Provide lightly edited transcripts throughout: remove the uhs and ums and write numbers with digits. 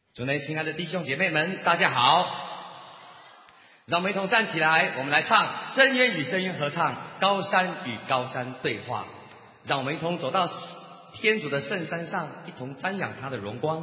主内亲爱的弟兄姐妹们，大家好！让我们一同站起来，我们来唱深渊与深渊合唱，高山与高山对话。让我们一同走到天主的圣山上，一同瞻仰他的荣光。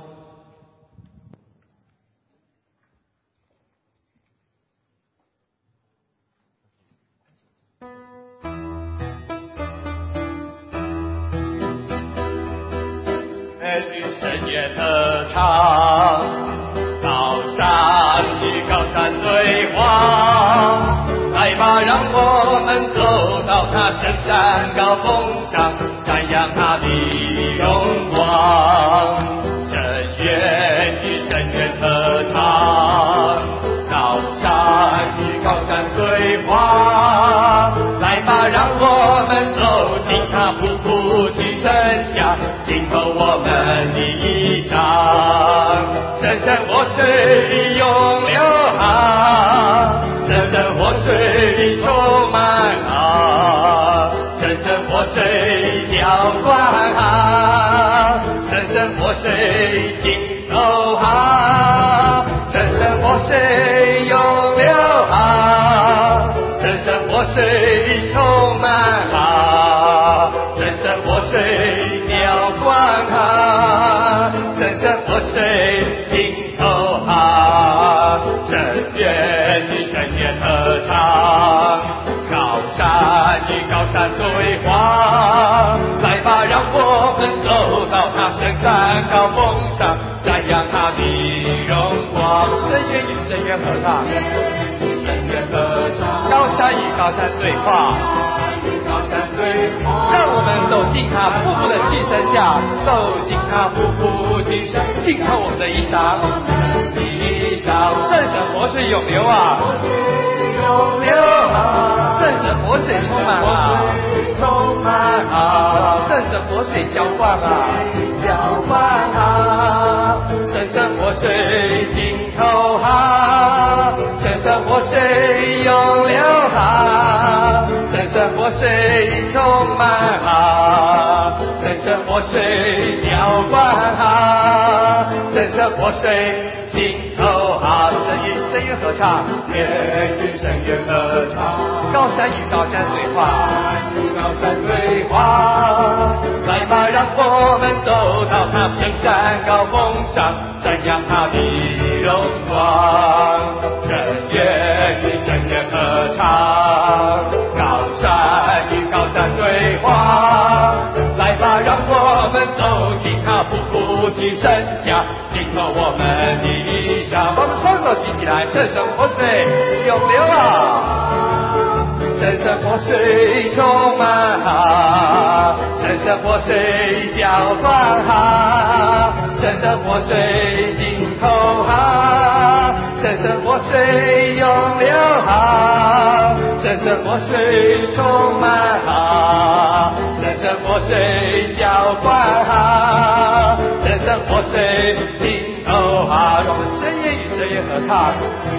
与深渊合唱，高山与高山对话。来吧，让我们走到他圣山高峰上，瞻仰他的荣光。深渊与深渊合唱，高山与高山对话。来吧，让我们走进他瀑布的深下，浸透我们的衣裳。深深活水里涌流啊，深深活水里充满啊，深深活水里浇灌啊，深深活水里浸透啊，深深活水涌流啊，深深活水里充满啊，深深活水浇灌啊，深深活水浸透啊，深渊与深渊合唱，高山与高山对话。来吧，让我们走到那圣山高峰上，瞻仰他的荣光。深渊与深渊合唱，深渊合唱，高山与高山对话，高山对话。让我们走进他瀑布的巨声下，走进他瀑布的声，浸透我们的衣裳，衣裳。圣神活水涌流啊，涌流啊，圣神活水充满啊，充满啊，圣神活水浇灌啊，浇灌啊，圣神活水浸透啊，圣神活水涌流啊，圣神活水充满啊，圣神活水浇灌啊，圣神活水浸透啊。深渊合唱，深与深渊合唱，高山与高山对话，高山对话。来吧，让我们走到他圣山高峰上，瞻仰他的荣光。深渊与深渊合唱，高山与高山对话。来吧，让我们走进他瀑布的深下，浸透我们的衣裳。我们双手举起来，圣神活水涌流啊，圣神活水充满啊，圣神活水浇灌啊，圣神活水浸透啊，圣神活水涌流啊，圣神活水充满啊，圣神活水浇灌啊，圣神活水浸透啊。让我们深渊与深渊合唱，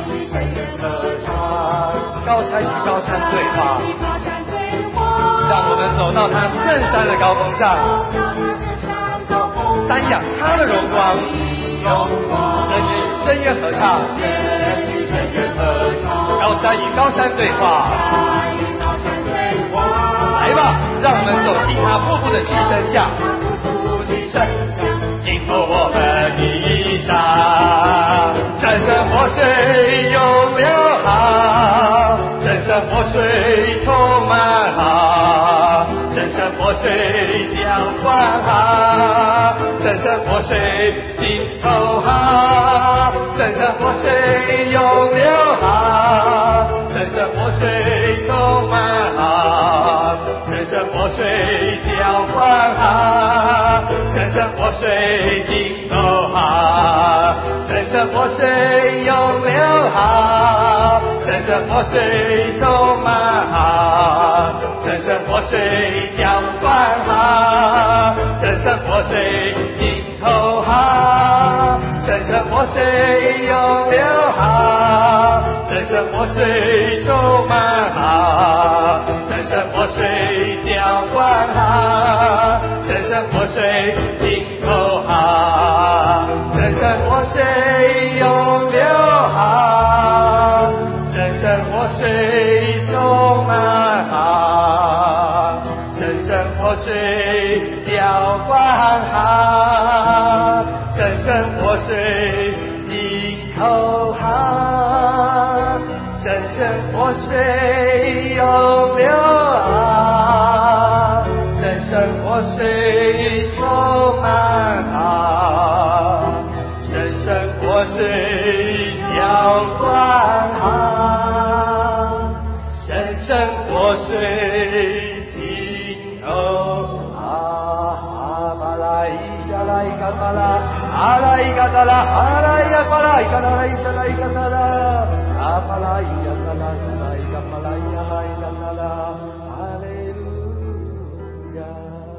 高山与高山对话，让我们走到他圣山的高峰上，瞻仰他的荣光。深渊与深渊合唱，高山与高山对话。来吧，让我们走进他瀑布的巨声下，浸透我们的衣裳。圣神活水涌流啊，圣神活水充满啊，圣神活水浇灌啊，圣神活水浸透啊，圣神活水涌流啊，圣神活水充满啊，圣神活水浇灌啊，圣神活水浸透啊，圣神活水涌流啊，圣神活水充满啊，圣神活水浇灌啊，圣神活水浸透啊，圣神活水涌流啊，圣神活水充满啊，圣神活水浇灌啊，圣神活水浸透啊，圣神活水永流淌，生生活水充满行，生生活水浇灌行，生生活水进口行，生生活水永流淌，生生活水充满行，生生活水浇灌行，生生活水进口行。巴拉伊夏拉伊嘎巴拉，阿拉伊嘎达拉，阿拉伊嘎巴拉伊嘎达拉伊夏拉伊嘎达拉，阿巴拉伊嘎达拉，阿拉伊嘎巴拉伊夏拉伊嘎达拉，哈利路亚。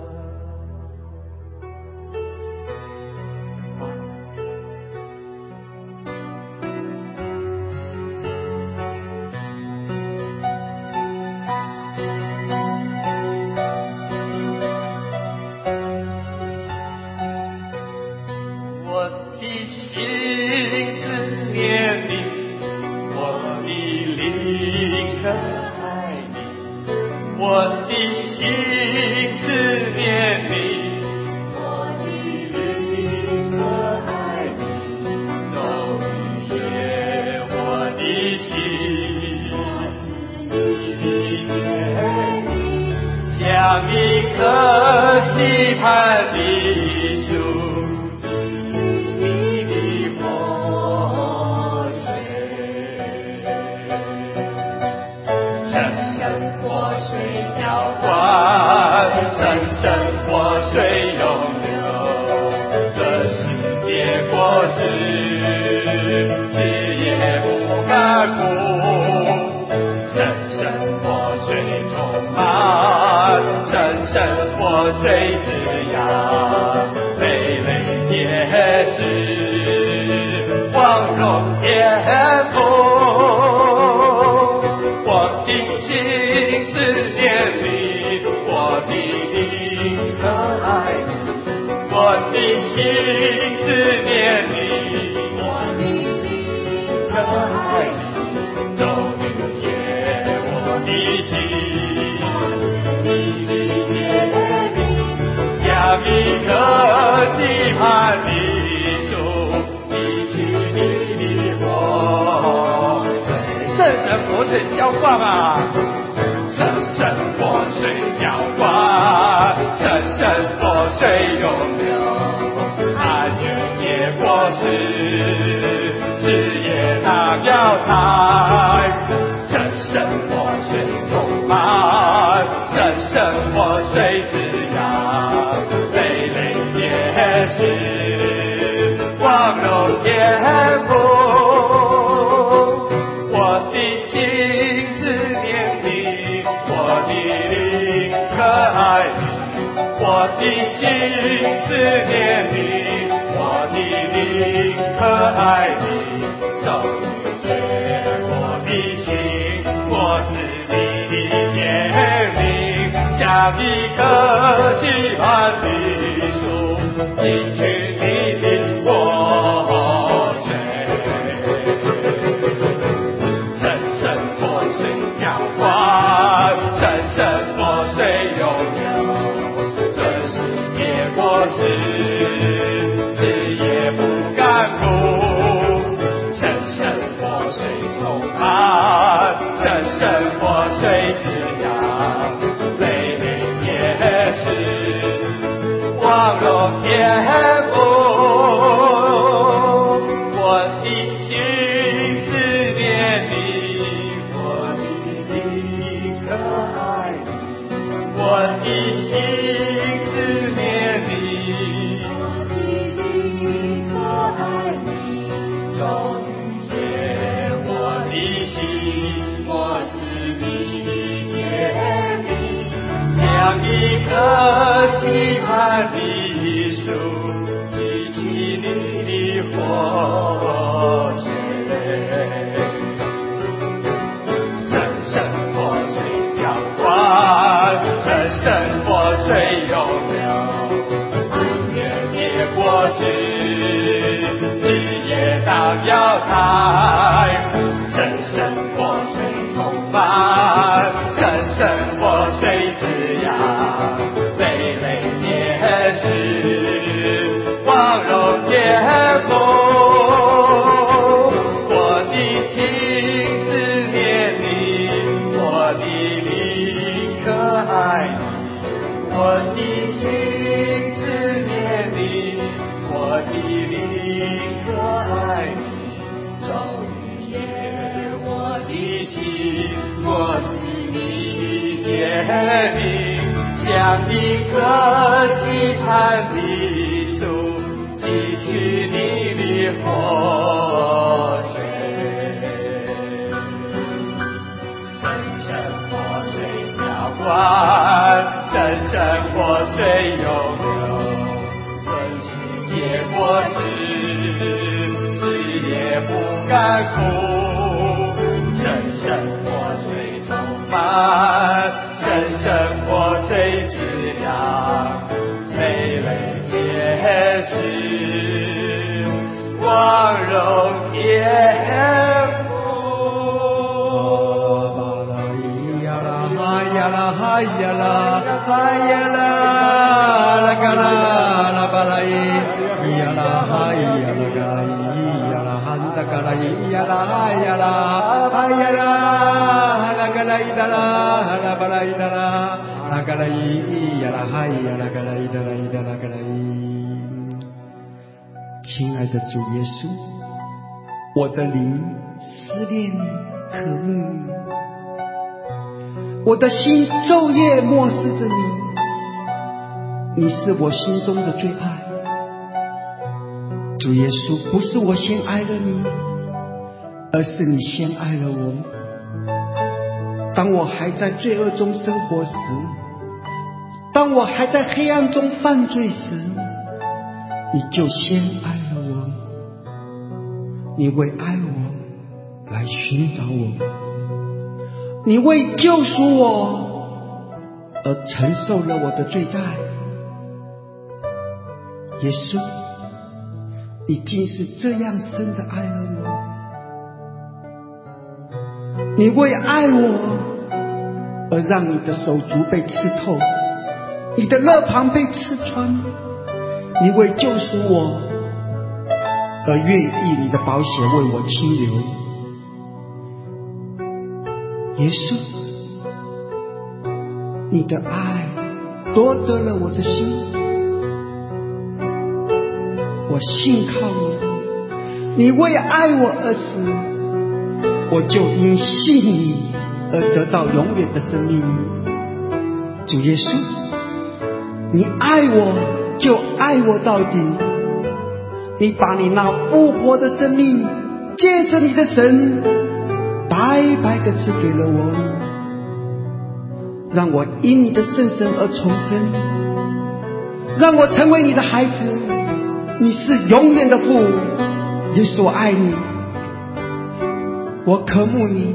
我的心思念你，我的灵更爱你，我的心思念你，我的灵更爱你，昼夜我的心像一颗期盼的树，生生活水永流，这世界过世，枝叶不干枯，生生活水充满，生生活水滋养，累累结实，光荣天赋。我的心思念你，我的灵更爱你，我的心思念你，我的灵更爱你，昼夜我的心像一颗期盼的树，汲取你的活水，生生活水浇灌啊，生生活水浇灌，生生活水永流，按月结果实，枝叶那苗苔，生生活水充满，生生活水滋养，累累结实，光荣天赋。我的心思念你，我的灵可爱你，我的心思念你，我的灵可爱你，昼夜我的心，我是你的天命，像一棵期盼的树，汲取你的活水，生生活水浇灌，生生活水永流，这世界过世，枝叶不干枯，生生活水充满，生生活水滋养，累累结实，光荣天赋。 想要开，生生活水充满，生生活水滋养，累累结实，光荣结福。我的心思念你，我的灵可爱你，我的心思念你，我的灵可爱你。昼与夜，我的心，我思你结明，将一颗期盼的树，汲取你的活水。生生活水浇灌，生生活水永流，温馨结果子，日夜不干枯。生生活水充满，生生活水滋养，累累结实，光荣天赋。 亲爱的主耶稣，我的灵思念你，渴慕你，我的心昼夜默思着你，你是我心中的最爱。主耶稣，不是我先爱了你，而是你先爱了我。当我还在罪恶中生活时，当我还在黑暗中犯罪时，你就先爱了我。你为爱我来寻找我，你为救赎我而承受了我的罪债。耶稣，你竟是这样深的爱了我，你为爱我而让你的手足被刺透，你的肋旁被刺穿，你为救赎我而愿意你的宝血为我清流。耶稣，你的爱夺得了我的心，我信靠你，你为爱我而死，我就因信你而得到永远的生命。主耶稣，你爱我就爱我到底，你把你那复活的生命借着你的神白白的赐给了我，让我因你的圣神而重生，让我成为你的孩子。你是永远的父，耶稣，我爱你，我渴慕你，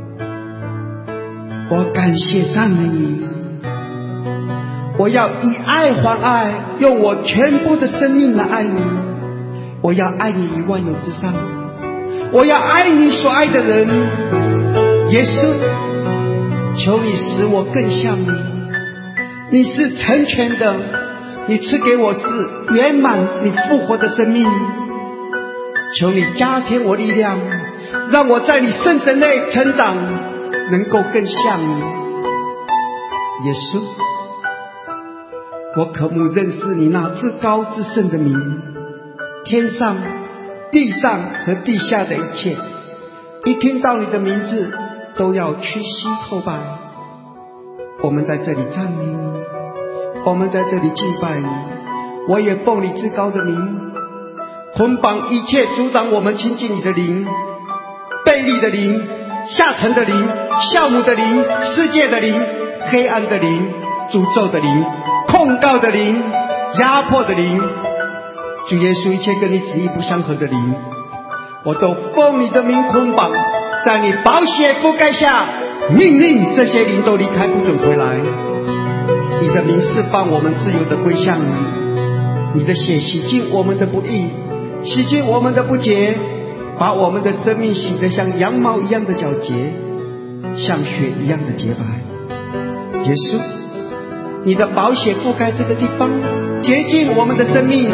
我感谢赞美你，我要以爱还爱，用我全部的生命来爱你。我要爱你于万有之上，我要爱你所爱的人。耶稣，求你使我更像你，你是成全的，你赐给我是圆满你复活的生命。求你加添我力量，让我在你圣神内成长，能够更像你。耶稣，我渴慕认识你那至高至圣的名，天上地上和地下的一切，一听到你的名字都要屈膝叩拜。我们在这里赞美你，我们在这里敬拜你，我也奉你至高的名，捆绑一切阻挡我们亲近你的灵，悖逆的灵，下沉的灵，酵母的灵，世界的灵，黑暗的灵，诅咒的灵，控告的灵，压迫的灵。主耶稣，一切跟你旨意不相合的灵，我都奉你的名捆绑，在你宝血覆盖下，命令这些灵都离开，不准回来。你的名释放我们自由的归向你，你的血洗净我们的不义，洗净我们的不洁， 把我们的生命洗得像羊毛一样的皎洁，像雪一样的洁白。耶稣，你的宝血覆盖这个地方，洁净我们的生命。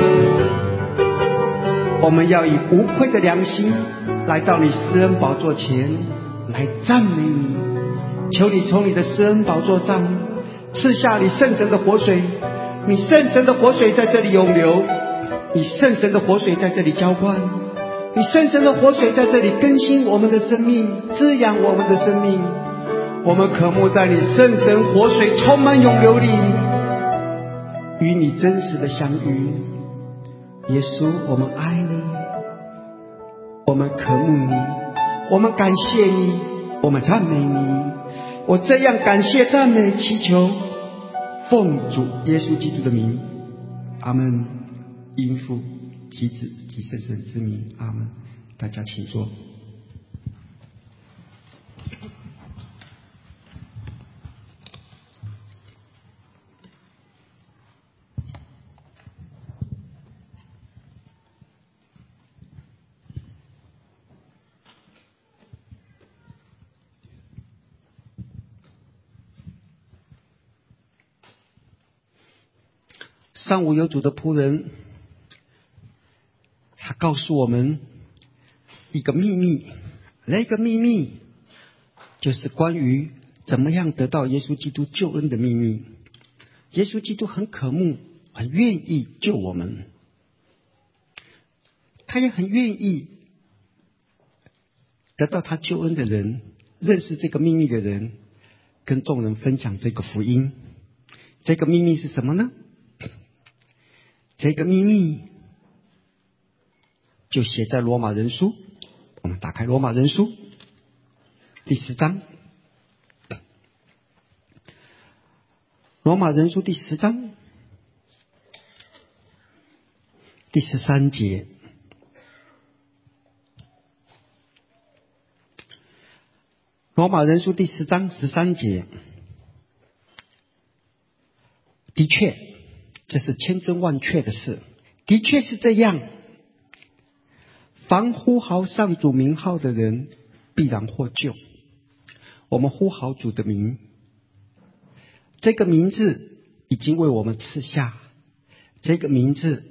我们要以无愧的良心来到你施恩宝座前来赞美你，求你从你的施恩宝座上赐下你圣神的活水，你圣神的活水在这里涌流，你圣神的活水在这里浇灌，你圣神的活水在这里更新我们的生命，滋养我们的生命。我们渴慕在你圣神活水充满涌流里与你真实的相遇。耶稣，我们爱你，我们渴慕你，我们感谢你，我们赞美你。我这样感谢赞美祈求，奉主耶稣基督的名，阿们。因父及子及圣神之名，阿们。大家请坐。上午有主的仆人，他告诉我们一个秘密，那个秘密就是关于怎么样得到耶稣基督救恩的秘密。耶稣基督很渴慕，很愿意救我们，他也很愿意得到他救恩的人，认识这个秘密的人，跟众人分享这个福音。这个秘密是什么呢？这个秘密就写在罗马人书，我们打开罗马人书第10章，罗马人书第10章第13节。罗马人书第10章13节，的确，这是千真万确的事，的确是这样。凡呼号上主名号的人，必然获救。我们呼号主的名，这个名字已经为我们赐下，这个名字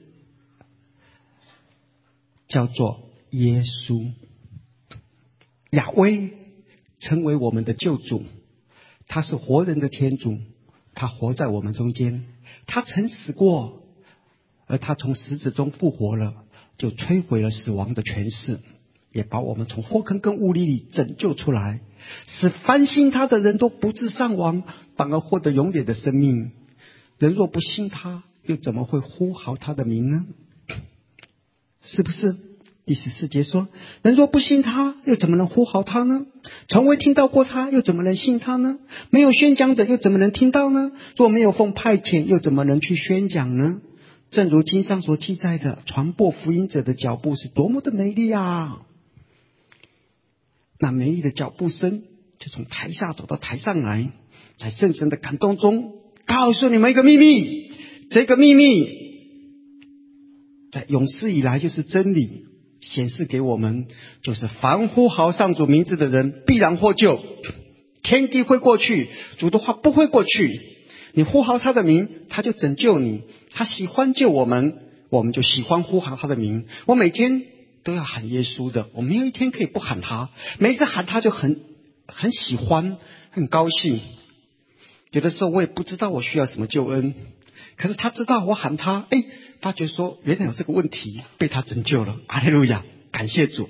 叫做耶稣。亚威成为我们的救主，他是活人的天主，他活在我们中间，他曾死过，而他从死者中复活了，就摧毁了死亡的权势，也把我们从祸坑跟污泥里拯救出来，使凡信他的人都不致丧亡，反而获得永远的生命。人若不信他，又怎么会呼号他的名呢？是不是？第14节说，人若不信他，又怎么能呼号他呢？从未听到过他，又怎么能信他呢？没有宣讲者，又怎么能听到呢？若没有奉派遣，又怎么能去宣讲呢？正如经上所记载的，传播福音者的脚步是多么的美丽啊！那美丽的脚步声就从台下走到台上来，在圣神的感动中告诉你们一个秘密，这个秘密在永世以来就是真理，显示给我们，就是凡呼号上主名字的人必然获救。天地会过去，主的话不会过去。你呼号他的名，他就拯救你。他喜欢救我们，我们就喜欢呼号他的名。我每天都要喊耶稣的，我没有一天可以不喊他。每一次喊他就很喜欢，很高兴。有的时候我也不知道我需要什么救恩，可是他知道我喊他，发觉说原来有这个问题，被他拯救了。哈利路亚，感谢主。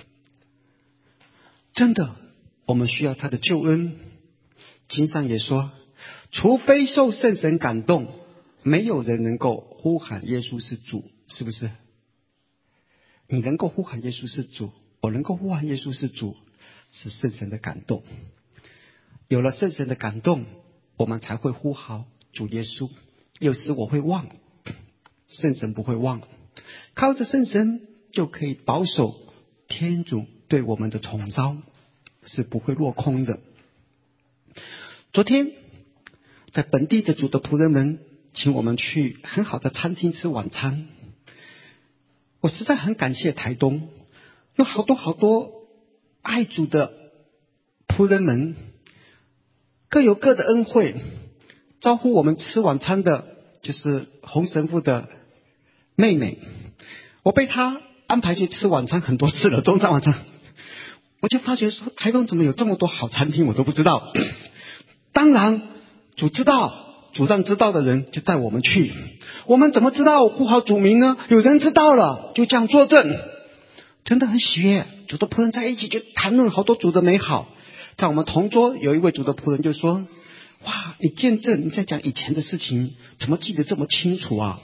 真的，我们需要他的救恩。经上也说，除非受圣神感动，没有人能够呼喊耶稣是主，是不是？你能够呼喊耶稣是主，我能够呼喊耶稣是主，是圣神的感动。有了圣神的感动，我们才会呼号主耶稣。有时我会忘，圣神不会忘，靠着圣神就可以保守天主对我们的宠召，是不会落空的。昨天在本地的主的仆人们请我们去很好的餐厅吃晚餐，我实在很感谢台东， 有好多爱主的仆人们，各有各的恩惠。招呼我们吃晚餐的就是洪神父的妹妹，我被她安排去吃晚餐很多次了，中餐晚餐。我就发觉说，台东怎么有这么多好餐厅，我都不知道。当然主知道，主让知道的人就带我们去。我们怎么知道呼好主名呢？有人知道了，就这样作证，真的很喜悦。主的仆人在一起就谈论好多主的美好。在我们同桌有一位主的仆人就说，哇，你见证，你在讲以前的事情，怎么记得这么清楚啊？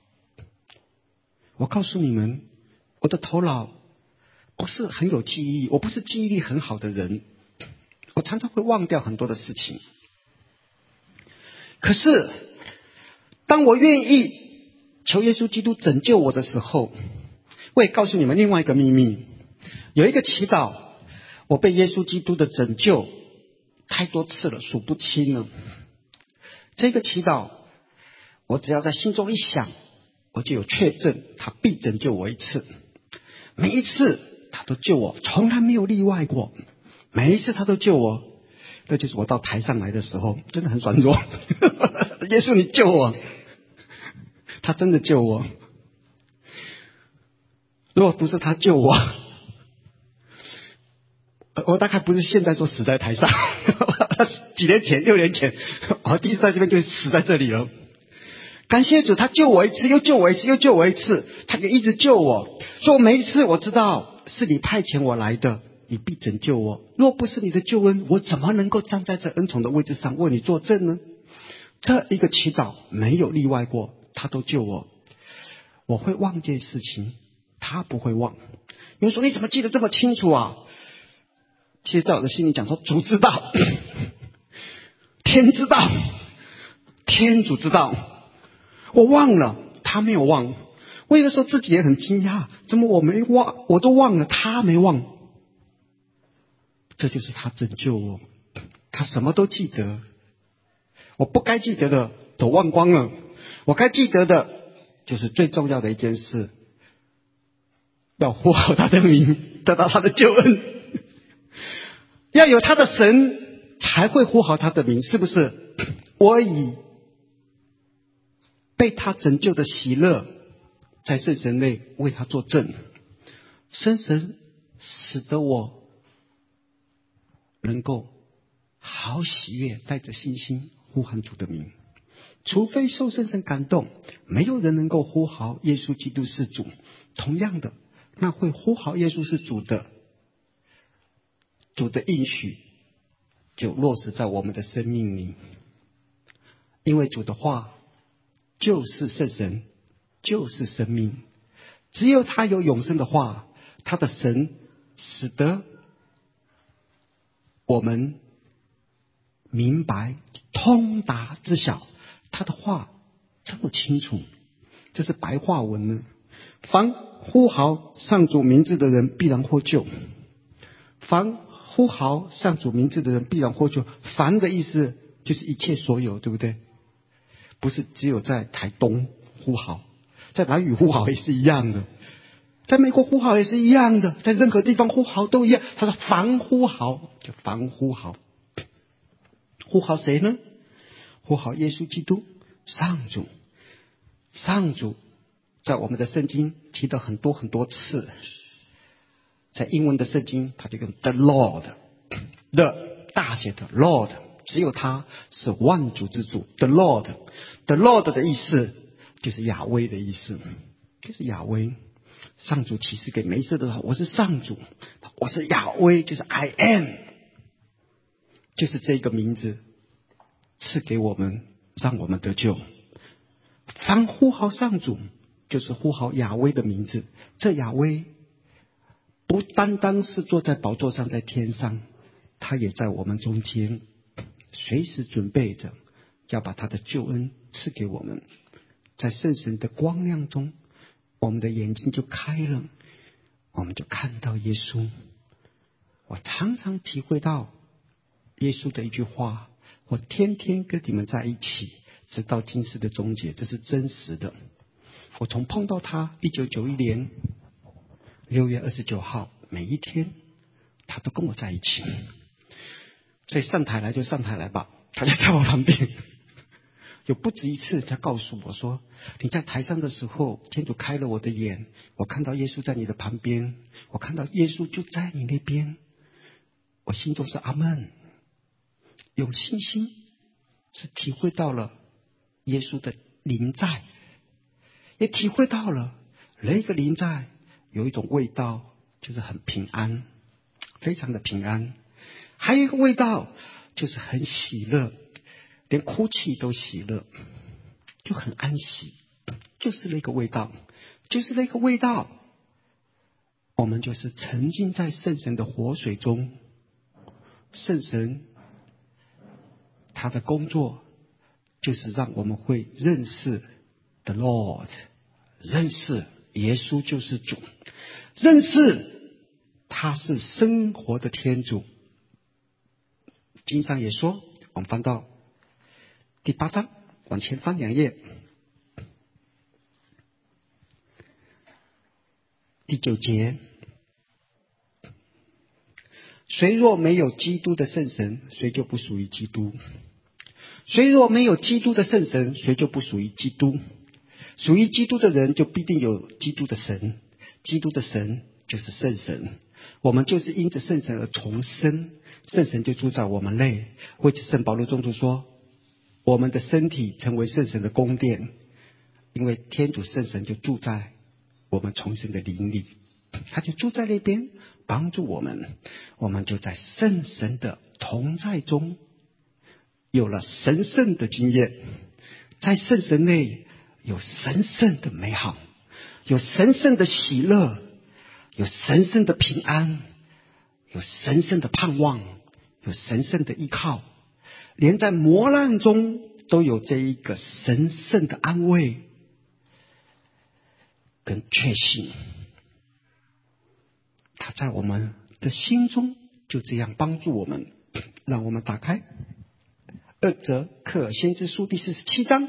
我告诉你们，我的头脑不是很有记忆，我不是记忆力很好的人，我常常会忘掉很多的事情。可是当我愿意求耶稣基督拯救我的时候，我也告诉你们另外一个秘密，有一个祈祷，我被耶稣基督的拯救太多次了，数不清了。这个祈祷我只要在心中一想，我就有确证他必拯救我一次。每一次他都救我，从来没有例外过，每一次他都救我。那就是我到台上来的时候真的很软弱耶稣你救我，他真的救我。如果不是他救我，我大概不是现在说死在台上几年前6年前我第一次在这边就死在这里了。感谢主，他救我一次又救我一次又救我一次，他也一直救我。所以我每一次我知道是你派遣我来的，你必拯救我。若不是你的救恩，我怎么能够站在这恩宠的位置上为你作证呢？这一个祈祷没有例外过，他都救我。我会忘记事情，他不会忘。有人说你怎么记得这么清楚啊？其实在我的心里讲说，主知道天知道，天主知道，我忘了，他没有忘。我有的时候自己也很惊讶，怎么我没忘，我都忘了，他没忘。这就是他拯救我，他什么都记得，我不该记得的都忘光了，我该记得的就是最重要的一件事，要呼好他的名，得到他的救恩。要有他的神才会呼好他的名，是不是？我以被他拯救的喜乐在圣神内为他作证，圣神使得我能够好喜悦，带着信心呼喊主的名。除非受圣神感动，没有人能够呼号耶稣基督是主。同样的，那会呼号耶稣是主的，主的应许就落实在我们的生命里。因为主的话就是圣神，就是生命。只有他有永生的话，他的神使得我们明白通达知晓，他的话这么清楚，这是白话文呢。凡呼号上主名字的人必然获救，凡呼号上主名字的人必然获救。凡的意思就是一切所有，对不对？不是只有在台东呼号，在南屿呼号也是一样的，在美国呼号也是一样的，在任何地方呼号都一样。他说凡呼号就凡呼号，呼号谁呢？呼号耶稣基督上主。上主在我们的圣经提到很多很多次，在英文的圣经他就用 the Lord，the 大写的 Lord， 只有他是万主之主。 the Lord 的意思就是亚威的意思，就是亚威。上主启示给梅瑟的，我是上主，我是亚威，就是 I am， 就是这个名字赐给我们，让我们得救。凡呼号上主就是呼号亚威的名字。这亚威不单单是坐在宝座上在天上，他也在我们中间，随时准备着要把他的救恩赐给我们。在圣神的光亮中，我们的眼睛就开了，我们就看到耶稣。我常常体会到耶稣的一句话，我天天跟你们在一起，直到今世的终结，这是真实的。我从碰到他1991年6月29号每一天他都跟我在一起，所以上台来就上台来吧，他就在我旁边。有不止一次他告诉我说，你在台上的时候，天主开了我的眼，我看到耶稣在你的旁边，我看到耶稣就在你那边，我心中是阿们。有信心是体会到了耶稣的临在，也体会到了那个临在有一种味道，就是很平安，非常的平安。还有一个味道就是很喜乐，连哭泣都喜乐，就很安息，就是那个味道，就是那个味道。我们就是沉浸在圣神的活水中，圣神他的工作就是让我们会认识 the Lord， 认识耶稣就是主，认识他是生活的天主。经上也说，我们翻到第8章，往前翻2页，第9节，谁若没有基督的圣神，谁就不属于基督。谁若没有基督的圣神，谁就不属于基督。属于基督的人就必定有基督的神，基督的神就是圣神。我们就是因着圣神而重生，圣神就住在我们内。为此圣保罗宗徒说，我们的身体成为圣神的宫殿，因为天主圣神就住在我们重生的灵里，他就住在那边帮助我们，我们就在圣神的同在中有了神圣的经验，在圣神内有神圣的美好，有神圣的喜乐，有神圣的平安，有神圣的盼望，有神圣的依靠，连在磨难中都有这一个神圣的安慰跟确信。他在我们的心中就这样帮助我们。让我们打开2则克尔先知书第47章，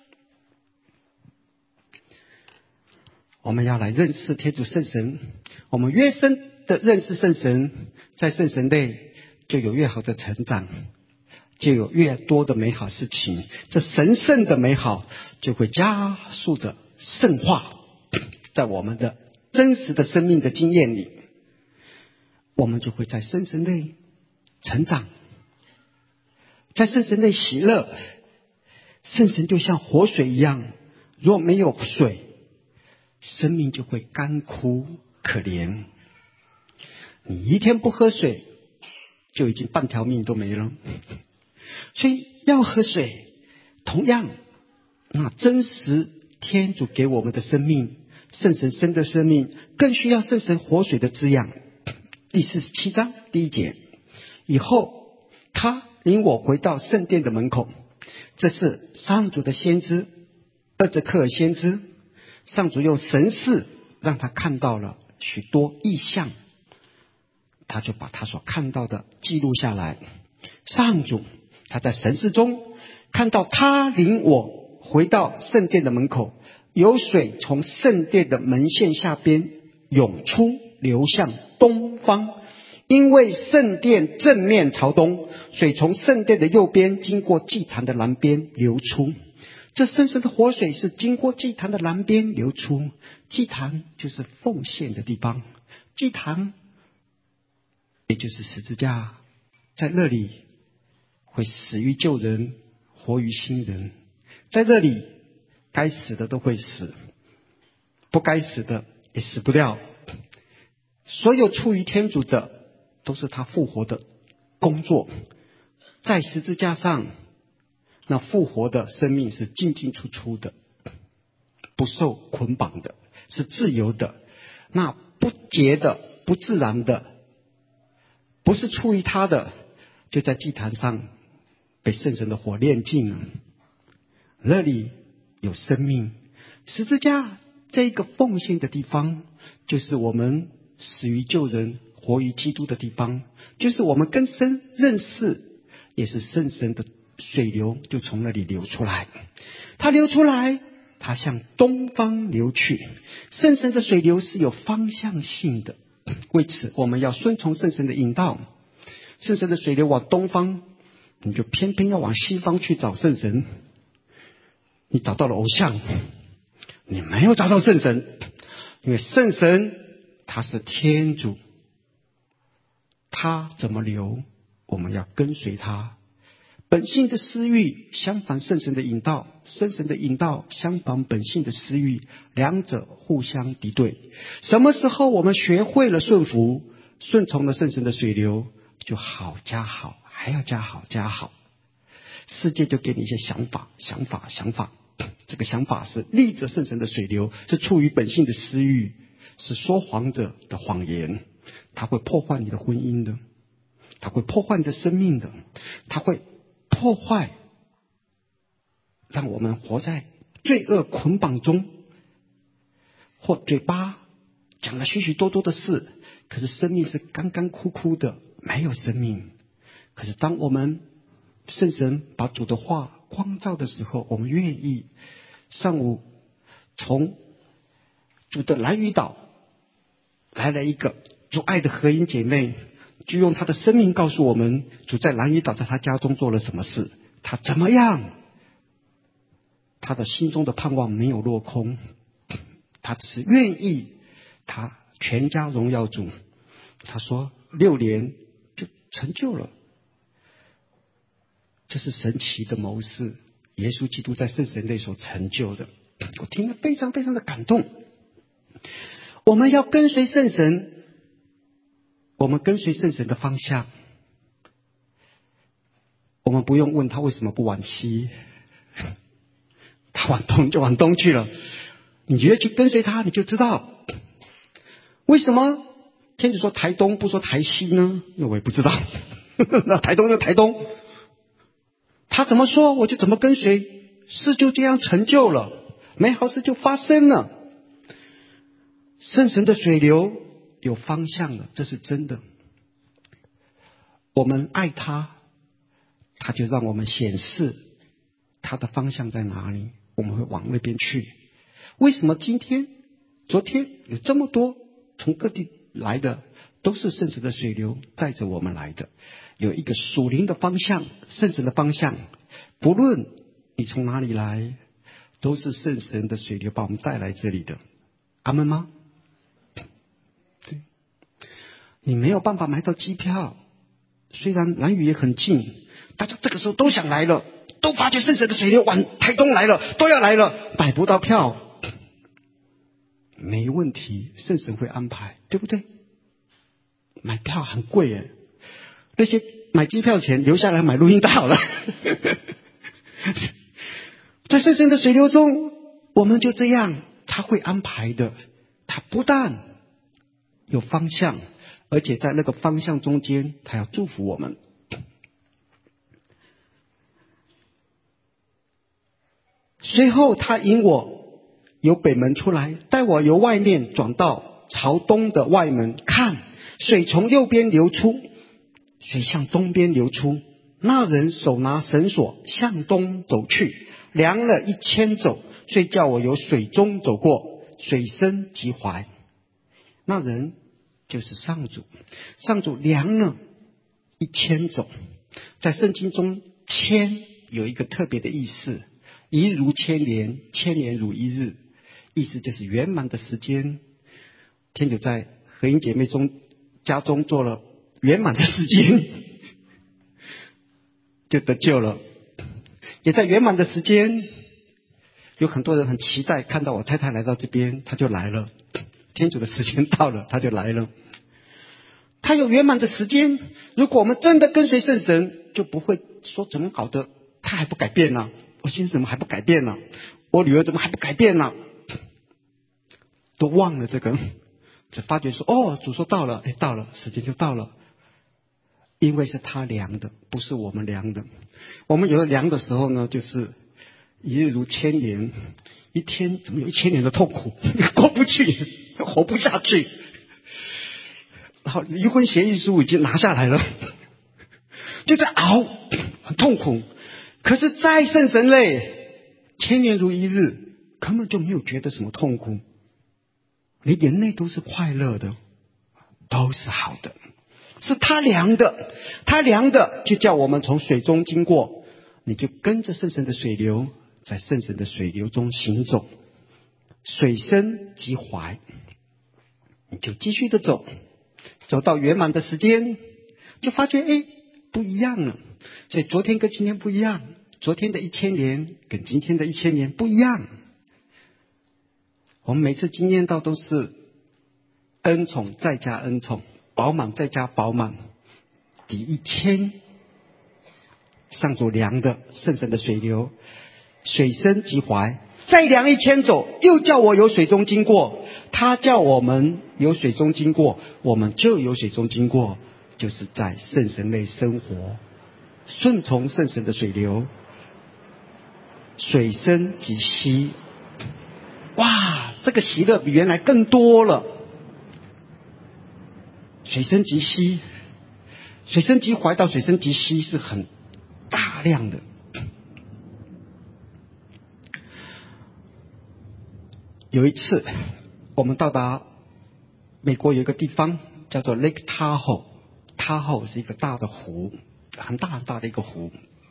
我们要来认识天主圣神。我们越深的认识圣神，在圣神内就有越好的成长，就有越多的美好事情，这神圣的美好就会加速的圣化在我们的真实的生命的经验里，我们就会在圣神内成长，在圣神内喜乐。圣神就像活水一样，若没有水，生命就会干枯可怜。你一天不喝水，就已经半条命都没了。所以要喝水。同样，那真实天主给我们的生命，圣神生的生命，更需要圣神活水的滋养。第47章第1节，以后他领我回到圣殿的门口，这是上主的先知2则克尔先知，上主用神视让他看到了许多异象，他就把他所看到的记录下来。上主他在神视中看到他领我回到圣殿的门口，有水从圣殿的门线下边涌出，流向东方。因为圣殿正面朝东，水从圣殿的右边经过祭坛的南边流出。这圣神的活水是经过祭坛的南边流出。祭坛就是奉献的地方，祭坛也就是十字架，在那里会死于旧人，活于新人。在那里该死的都会死，不该死的也死不掉。所有出于天主的都是他复活的工作。在十字架上，那复活的生命是进进出出的，不受捆绑的，是自由的。那不洁的，不自然的，不是出于他的，就在祭坛上被圣神的火炼尽了。那里有生命。十字架这个奉献的地方，就是我们死于旧人，活于基督的地方，就是我们更深认识，也是圣神的水流就从那里流出来。它流出来，它向东方流去。圣神的水流是有方向性的， 为此，我们要顺从圣神的引导。圣神的水流往东方，你就偏偏要往西方去找圣神。你找到了偶像，你没有找到圣神，因为圣神他是天主，他怎么流，我们要跟随他。本性的私欲相反圣神的引导，圣神的引导相反本性的私欲，两者互相敌对。什么时候我们学会了顺服，顺从了圣神的水流，就好加好，还要加好加好。世界就给你一些想法。这个想法是逆着圣神的水流，是出于本性的私欲，是说谎者的谎言。它会破坏你的婚姻的，它会破坏你的生命的，它会破坏，让我们活在罪恶捆绑中，或嘴巴讲了许许多多的事，可是生命是干干枯枯的，没有生命。可是当我们圣神把主的话光照的时候，我们愿意。上午从主的兰屿岛来了一个主爱的合音姐妹，就用她的生命告诉我们，主在兰屿岛在她家中做了什么事，她怎么样，她的心中的盼望没有落空，她只是愿意她全家荣耀主。她说6年就成就了，这是神奇的谋士，耶稣基督在圣神内所成就的。我听了非常非常的感动。我们要跟随圣神，我们跟随圣神的方向，我们不用问他为什么不往西，他往东就往东去了。你越去跟随他，你就知道为什么天主说台东不说台西呢？那我也不知道。那台东就台东，他怎么说我就怎么跟随，事就这样成就了，美好事就发生了。圣神的水流有方向了，这是真的。我们爱他，他就让我们显示他的方向在哪里，我们会往那边去。为什么今天昨天有这么多从各地来的，都是圣神的水流带着我们来的。有一个属灵的方向，圣神的方向，不论你从哪里来，都是圣神的水流把我们带来这里的。阿们吗？对，你没有办法买到机票，虽然兰屿也很近，大家这个时候都想来了，都发觉圣神的水流往台东来了，都要来了，买不到票，没问题，圣神会安排，对不对？买票很贵耶，那些买机票钱留下来买录音带好了。在圣神的水流中，我们就这样，他会安排的。他不但有方向，而且在那个方向中间，他要祝福我们。随后他引我由北门出来，带我由外面转到朝东的外门，看，水从右边流出，水向东边流出。那人手拿绳索向东走去，量了1000肘，遂叫我由水中走过，水深及怀。那人就是上主，上主量了1000肘。在圣经中，千有一个特别的意思，一如千年，千年如一日，意思就是圆满的时间。天主在合音姐妹家中做了圆满的时间，就得救了。也在圆满的时间，有很多人很期待看到我太太来到这边，她就来了。天主的时间到了，她就来了。她有圆满的时间，如果我们真的跟随圣神，就不会说怎么搞的，他还不改变呢？我先生怎么还不改变呢？我女儿怎么还不改变呢？都忘了这个，只发觉说哦，主说到了，到了，时间就到了。因为是他量的，不是我们量的。我们有了量的时候呢，就是一日如千年，一天怎么有1000年的痛苦，过不去，活不下去。然后离婚协议书已经拿下来了，就在熬，很痛苦。可是在圣神内，1000年如一日，根本就没有觉得什么痛苦，你眼泪都是快乐的。 都是好的，是他量的，他量的就叫我们从水中经过，你就跟着圣神的水流，在圣神的水流中行走，水深及怀，你就继续的走，走到圆满的时间，就发觉不一样了。所以昨天跟今天不一样，昨天的1000年跟今天的1000年不一样。我们每次经验到都是恩宠再加恩宠，饱满再加饱满，第1000上主量的圣神的水流，水深及怀，再量1000走，又叫我由水中经过，他叫我们由水中经过，我们就由水中经过，就是在圣神内生活，顺从圣神的水流，水深及息。哇，这个喜乐比原来更多了。水深及息，水深及怀到水深及息是很大量的。有一次我们到达美国有一个地方叫做 Lake Tahoe， 是一个大的湖，很大很大的一个湖。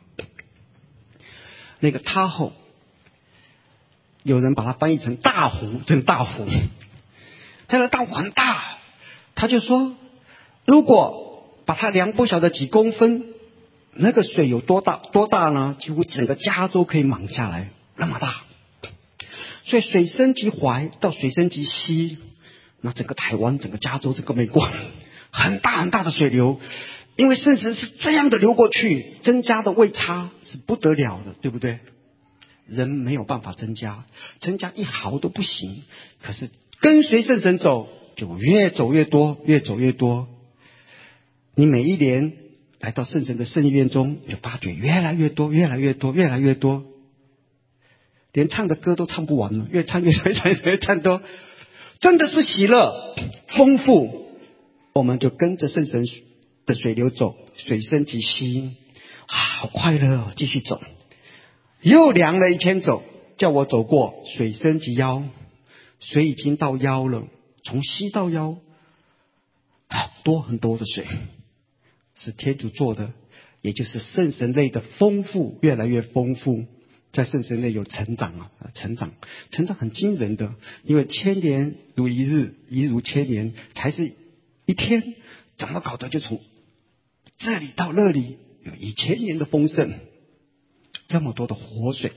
那个 Tahoe 有人把它翻译成大湖，真大湖。这个大湖很大，他就说如果把它量不晓得几公分，那个水有多大呢？几乎整个加州可以满下来，那么大。所以水深及怀到水深及息，那整个台湾、整个加州、整个美国很大很大的水流，因为圣神是这样的流过去，增加的位差是不得了的，对不对？人没有办法增加1毫都不行，可是跟随圣神走，就越走越多，越走越多。你每一年来到圣神的圣院中，就发觉越来越多，越来越多，越来越多，连唱的歌都唱不完了，越唱多，真的是喜乐丰富。我们就跟着圣神的水流走，水深及息，好快乐哦，继续走。又量了1000走，叫我走过水深及腰，水已经到腰了，从膝到腰，很多的水，是天主做的，也就是圣神类的丰富，越来越丰富。在圣神内有成长成长很惊人的，因为1000年如一日，一如1000年，才是一天，怎么搞的就从这里到那里有1000年的丰盛，这么多的活水，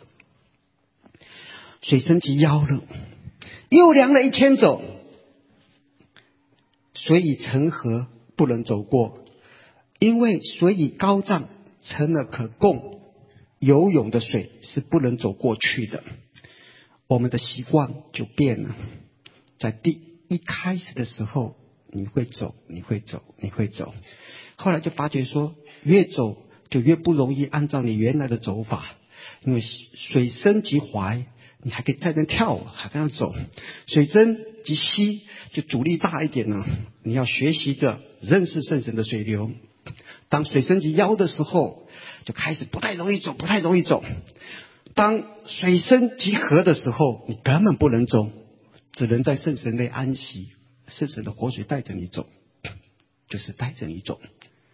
水深及腰了，又量了1000走，水已成河，不能走过，因为水已高涨，成了可供游泳的水，是不能走过去的。我们的习惯就变了，在一开始的时候，你会走，后来就发觉说，越走就越不容易按照你原来的走法，因为水深及怀，你还可以在那跳，还这样走；水深及息，就阻力大一点呢。你要学习着认识圣神的水流。当水深及腰的时候，就开始不太容易走。当水深及河的时候，你根本不能走，只能在圣神内安息。圣神的活水带着你走，就是带着你走。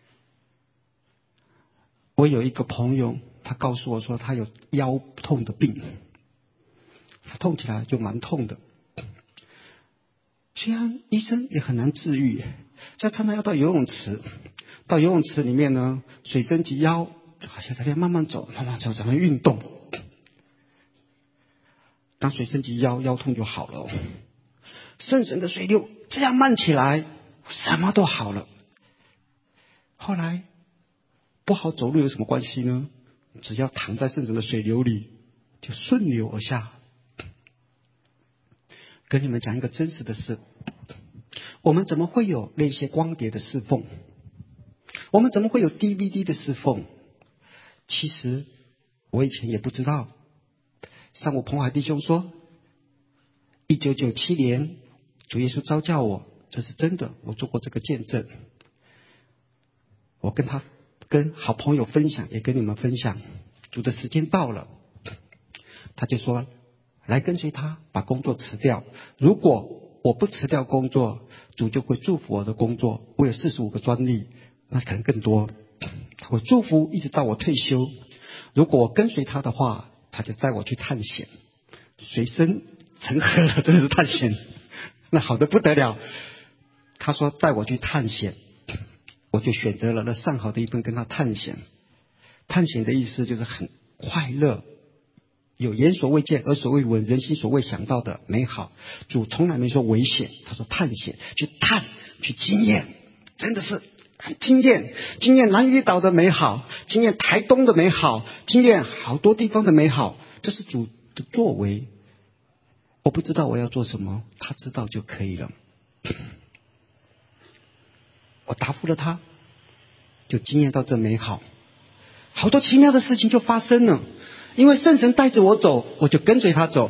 我有一个朋友，他告诉我说他有腰痛的病，他痛起来就蛮痛的，虽然医生也很难治愈，就常常要到游泳池里面呢，水深及腰，好像在那慢慢走，咱们运动。当水深及腰痛就好了。圣神的水流这样慢起来，什么都好了。后来不好走路有什么关系呢？只要躺在圣神的水流里，就顺流而下。跟你们讲一个真实的事，我们怎么会有那些光碟的侍奉？我们怎么会有 DVD 的侍奉？其实我以前也不知道。上午彭海弟兄说1997年主耶稣召叫我，这是真的，我做过这个见证。我跟好朋友分享，也跟你们分享，主的时间到了，他就说来跟随他，把工作辞掉。如果我不辞掉工作， 主就会祝福我的工作。我有45个专利，那可能更多。他会祝福一直到我退休。如果我跟随他的话，他就带我去探险，随身成盒的，真的是探险，那好的不得了。他说带我去探险，我就选择了那上好的一份跟他探险。探险的意思就是很快乐，有眼所未见耳所未闻人心所未想到的美好。主从来没说危险，他说探险，去探，去经验，真的是很经验南屿岛的美好，经验台东的美好，经验好多地方的美好。这是主的作为。我不知道我要做什么，他知道就可以了。我答复了他，就经验到这美好，好多奇妙的事情就发生了。因为圣神带着我走，我就跟随他走。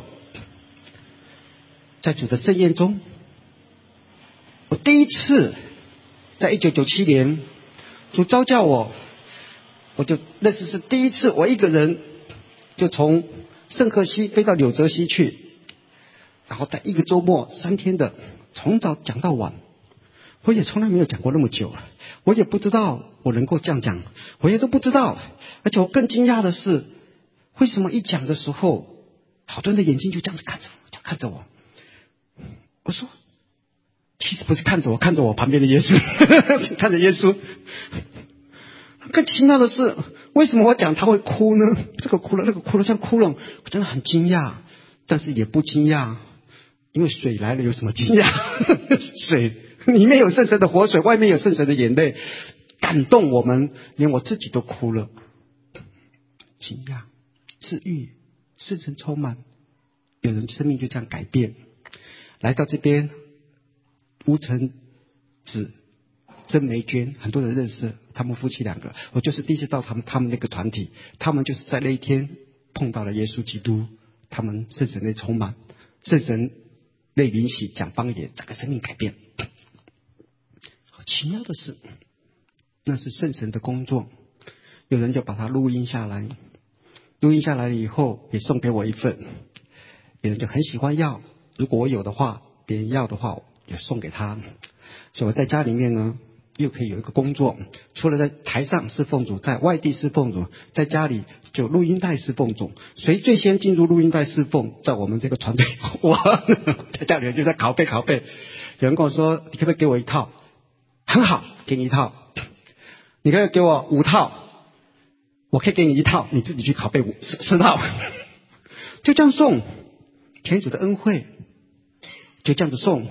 在主的盛宴中，我第一次在1997年主召叫我，我就那是第一次我一个人就从圣克西飞到纽泽西去，然后在一个周末3天的从早讲到晚。我也从来没有讲过那么久，我也不知道我能够这样讲，我也都不知道。而且我更惊讶的是，为什么一讲的时候，好多人的眼睛就这样子看着我，就看着我。我说其实不是看着我，看着我旁边的耶稣看着耶稣。更奇妙的是，为什么我讲他会哭呢？这个哭了，那个哭了，像哭了，我真的很惊讶，但是也不惊讶，因为水来了，有什么惊讶？水里面有圣神的活水，外面有圣神的眼泪，感动我们，连我自己都哭了。惊讶、治愈、圣神充满，有人生命就这样改变。来到这边，吴承子、曾梅娟，很多人认识，他们夫妻2个，我就是第一次到他们那个团体，他们就是在那一天碰到了耶稣基督，他们圣神内充满，圣神内灵洗，讲方言，整个生命改变。好奇妙的是，那是圣神的工作。有人就把它录音下来，录音下来了以后也送给我一份，有人就很喜欢要，如果我有的话，别人要的话也送给他。所以我在家里面呢又可以有一个工作，除了在台上侍奉主，在外地侍奉主，在家里就录音带侍奉主。谁最先进入录音带侍奉？在我们这个团队，我在家里就在拷贝。有人跟我说，你可不可以给我1套？很好，给你1套。你可以给我5套，我可以给你1套，你自己去拷贝4套。就这样送，天主的恩惠就这样子送。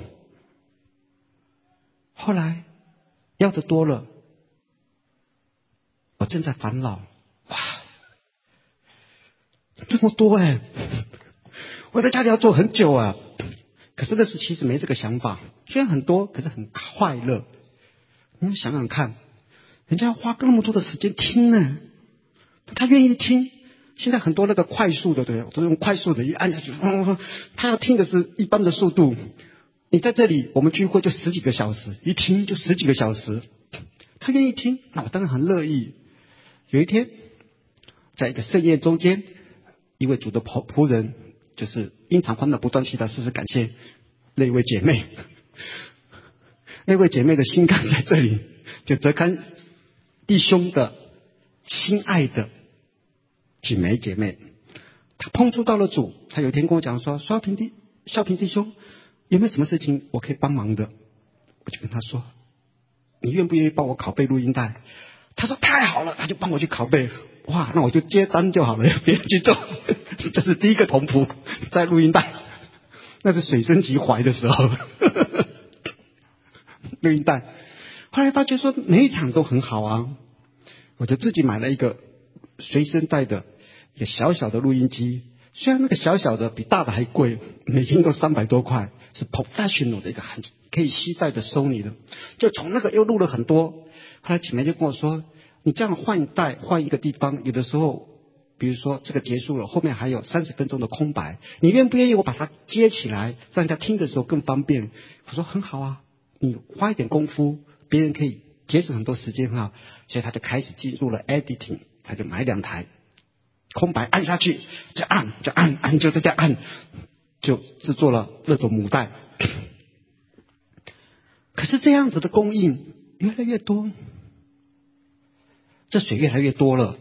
后来要的多了，我正在烦恼，哇，这么多我在家里要做很久啊。可是那时其实没这个想法，虽然很多，可是很快乐。你们想想看，人家要花那么多的时间听呢，他愿意听。现在很多那个快速的，对，都用快速的一按下去，他要听的是一般的速度。你在这里，我们聚会就10几个小时，一听就10几个小时，他愿意听，那我当然很乐意。有一天，在一个盛宴中间，一位主的仆人，就是因常欢乐不断祈祷，时时感谢那位姐妹，那位姐妹的心肝在这里，就泽堪弟兄的心爱的锦梅姐妹，她碰触到了主。她有一天跟我讲说，少平弟兄，有没有什么事情我可以帮忙的？我就跟他说，你愿不愿意帮我拷贝录音带？他说太好了，他就帮我去拷贝。哇，那我就接单就好了，别人去做。这是第一个同仆在录音带，那是水深及怀的时候。录音带，后来发觉说每一场都很好啊，我就自己买了一个随身带的一个小小的录音机。虽然那个小小的比大的还贵，美金都300多块，是 professional 的一个很可以携带的 Sony 的，就从那个又录了很多。后来姐妹就跟我说，你这样换带换一个地方，有的时候比如说这个结束了，后面还有30分钟的空白，你愿不愿意我把它接起来，让人家听的时候更方便？我说很好啊，你花一点功夫，别人可以节省很多时间哈。所以他就开始进入了 editing， 他就买2台。空白按下去，就按，就这样按，就制作了那种母带。 可是这样子的供应越来越多，这水越来越多了，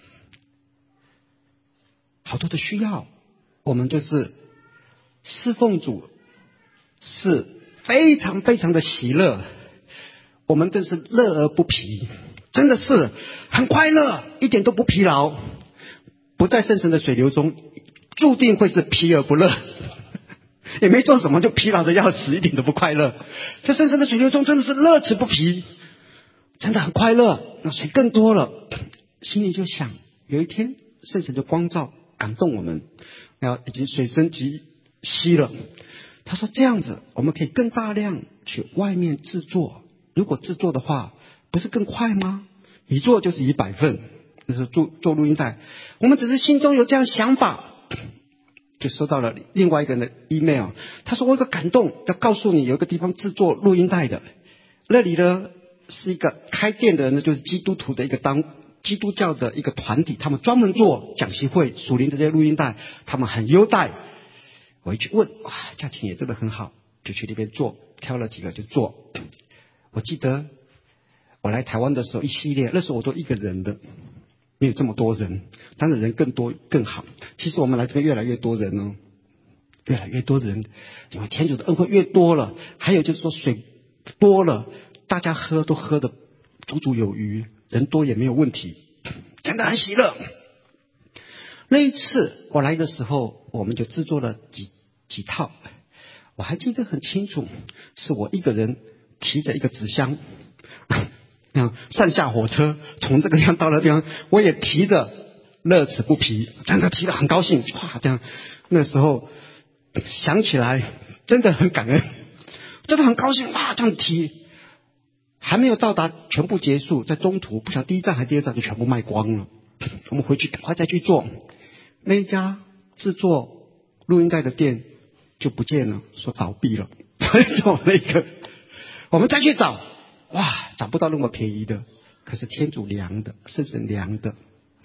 好多的需要，我们就是侍奉主是非常非常的喜乐，我们真是乐而不疲，真的是很快乐，一点都不疲劳。不在圣神的水流中，注定会是疲而不乐，也没做什么就疲劳的要死，一点都不快乐。在圣神的水流中，真的是乐此不疲，真的很快乐。那水更多了，心里就想，有一天圣神的光照感动我们，然后已经水深及膝了。他说这样子，我们可以更大量去外面制作。如果制作的话，不是更快吗？一做就是100份。就是做录音带，我们只是心中有这样想法，就收到了另外一个人的 email， 他说我有个感动，要告诉你有一个地方制作录音带的，那里呢是一个开店的人呢，就是基督徒的一个基督教的一个团体，他们专门做讲习会属灵的这些录音带，他们很优待。我一去问，哇，价钱也真的很好，就去那边做，挑了几个就做。我记得我来台湾的时候，一系列那时候我都一个人的。没有这么多人，当然人更多更好。其实我们来这边越来越多人哦，越来越多人，因为天主的恩惠越多了，还有就是说水多了，大家喝都喝得足足有余，人多也没有问题，真的很喜乐。那一次我来的时候，我们就制作了几套，我还记得很清楚，是我一个人提着一个纸箱。上下火车从这个地方到了地方，我也提着乐此不疲，真的提得很高兴，哇，这样那时候想起来真的很感恩，真的很高兴，哇，这样提，还没有到达全部结束，在中途不晓得第一站还是第二站就全部卖光了，我们回去赶快再去做，那一家制作录音带的店就不见了，说倒闭了，所以做了一个，我们再去找。哇，找不到那么便宜的，可是天主量的，圣神量的。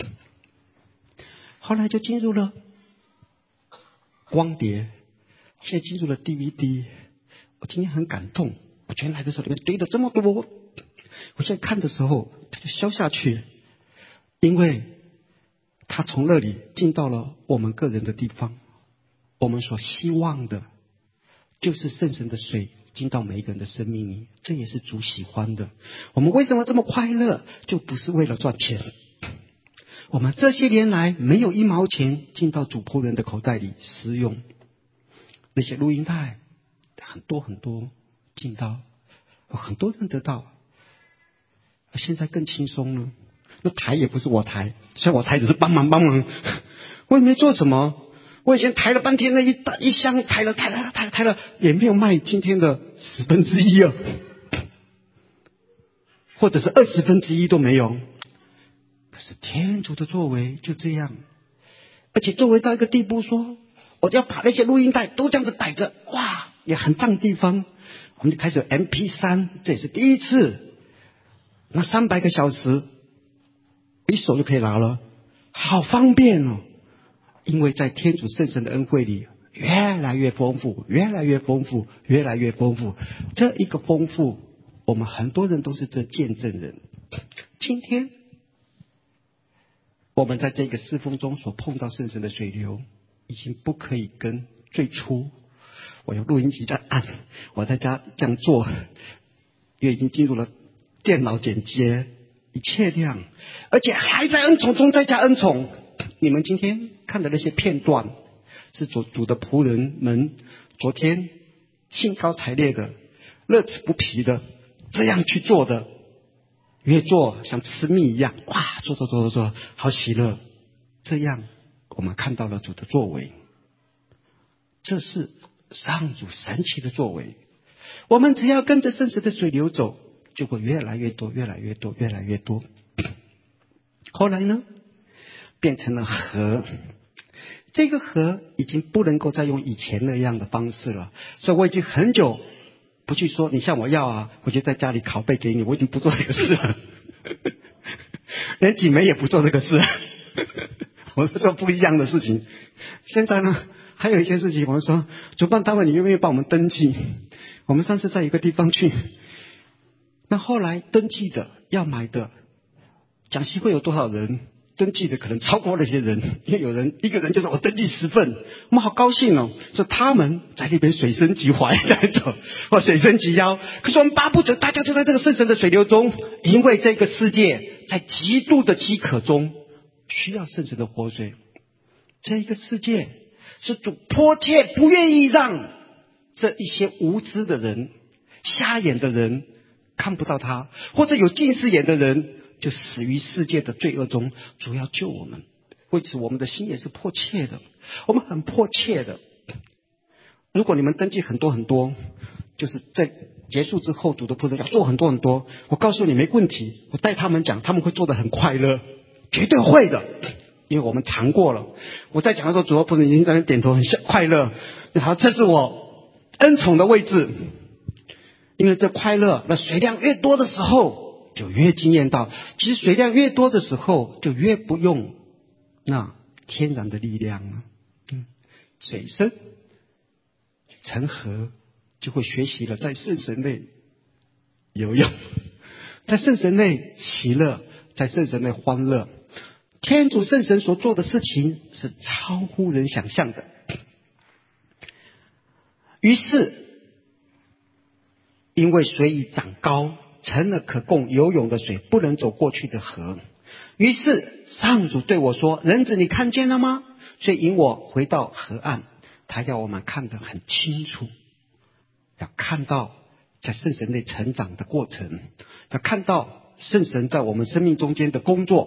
后来就进入了光碟，现在进入了 DVD。我今天很感动，我觉得来的时候里面堆了这么多，我现在看的时候它就消下去，因为它从那里进到了我们个人的地方。我们所希望的就是圣神的水进到每一个人的生命里，这也是主喜欢的。我们为什么这么快乐？就不是为了赚钱。我们这些年来没有1毛钱进到主仆人的口袋里使用，那些录音带很多很多进到，很多人得到。现在更轻松了，那抬也不是我抬，虽然我抬只是帮忙，我也没做什么。我以前抬了半天，那一箱抬了，也没有卖今天的1/10啊，或者是1/20都没有。可是天主的作为就这样，而且作为到一个地步说，我要把那些录音带都这样子摆着，哇，也很占地方。我们就开始有 MP3， 这也是第一次，那300个小时，一手就可以拿了，好方便哦。因为在天主圣神的恩惠里，越来越丰富，越来越丰富，越来越丰富。这一个丰富，我们很多人都是这见证人。今天我们在这个侍奉中所碰到圣神的水流，已经不可以跟最初我用录音机在按，我在家这样做，因为已经进入了电脑剪接，一切这样，而且还在恩宠中再加恩宠。你们今天看的那些片段，是主的仆人们昨天兴高采烈的、乐此不疲的这样去做的，越做像吃蜜一样，哇，做，好喜乐。这样我们看到了主的作为，这是上主神奇的作为。我们只要跟着圣神的水流走，就会越来越多，越来越多，越来越多。后来呢，变成了河，这个河已经不能够再用以前那样的方式了，所以我已经很久不去说你向我要啊，我就在家里拷贝给你，我已经不做这个事了，连几枚也不做这个事，我们做不一样的事情。现在呢，还有一些事情，我们说主办单位你愿不愿意帮我们登记？ 我们上次在一个地方去，那后来登记的要买的讲习会有多少人？登记的可能超过那些人，因为有人一个人就说我登记10份，我们好高兴哦，是他们在那边水深及怀在走，或水深及腰。可是我们巴不得大家就在这个圣神的水流中，因为这个世界在极度的饥渴中需要圣神的活水。这一个世界是主迫切不愿意让这一些无知的人、瞎眼的人看不到他，或者有近视眼的人就死于世界的罪恶中，主要救我们。为此我们的心也是迫切的，我们很迫切的。如果你们登记很多很多，就是在结束之后主的仆人要做很多很多，我告诉你没问题，我带他们讲，他们会做得很快乐，绝对会的，因为我们尝过了。我在讲的时候，主的仆人已经在那点头，很快乐。好，这是我恩宠的位置，因为这快乐，那水量越多的时候就越惊艳到，其实水量越多的时候就越不用那天然的力量了。水深成河，就会学习了在圣神内游泳，在圣神内喜乐，在圣神内欢乐。天主圣神所做的事情是超乎人想象的。于是因为水已长高，成了可供游泳的水，不能走过去的河。于是上主对我说，人子你看见了吗？所以引我回到河岸，他要我们看得很清楚，要看到在圣神内成长的过程，要看到圣神在我们生命中间的工作。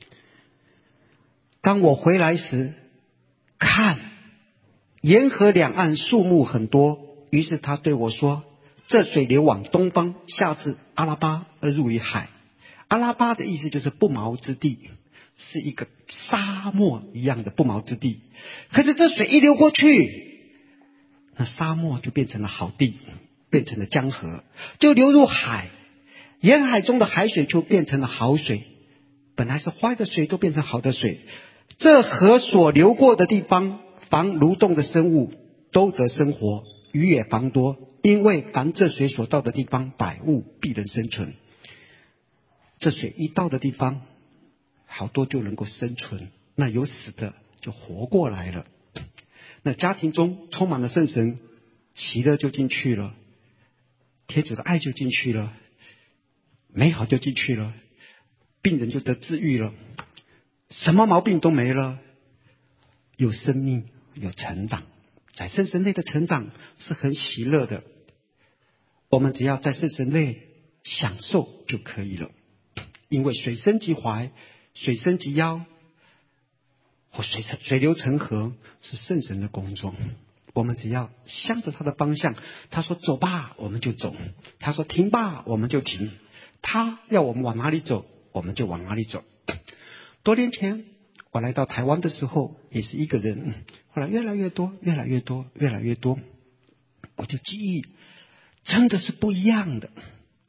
当我回来时，看沿河两岸树木很多，于是他对我说，这水流往东方，下至阿拉巴而入于海。阿拉巴的意思就是不毛之地，是一个沙漠一样的不毛之地。可是这水一流过去，那沙漠就变成了好地，变成了江河，就流入海，沿海中的海水就变成了好水，本来是坏的水都变成好的水。这河所流过的地方，凡蠕动的生物都得生活，鱼也繁多，因为凡这水所到的地方，百物必能生存。这水一到的地方，好多就能够生存，那有死的就活过来了。那家庭中充满了圣神，喜乐就进去了，天主的爱就进去了，美好就进去了，病人就得治愈了，什么毛病都没了，有生命，有成长。在圣神内的成长是很喜乐的，我们只要在圣神内享受就可以了。因为水深及怀，水深及腰，或水流成河，是圣神的工作。我们只要向着他的方向，他说走吧，我们就走；他说停吧，我们就停；他要我们往哪里走，我们就往哪里走。多年前我来到台湾的时候，也是一个人，后来越来越多，越来越多，越来越多，我就记忆真的是不一样的。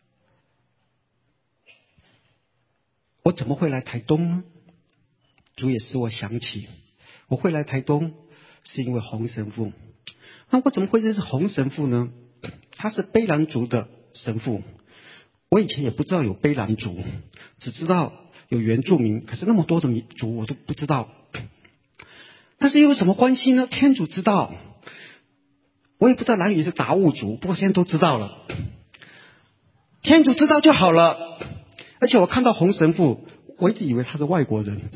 我怎么会来台东呢？主也使我想起，我会来台东是因为洪神父。那我怎么会认识洪神父呢？他是卑兰族的神父，我以前也不知道有卑兰族，只知道有原住民，可是那么多的族我都不知道。但是又有什么关系呢？天主知道，我也不知道兰屿是达悟族，不过现在都知道了。天主知道就好了。而且我看到洪神父，我一直以为他是外国人，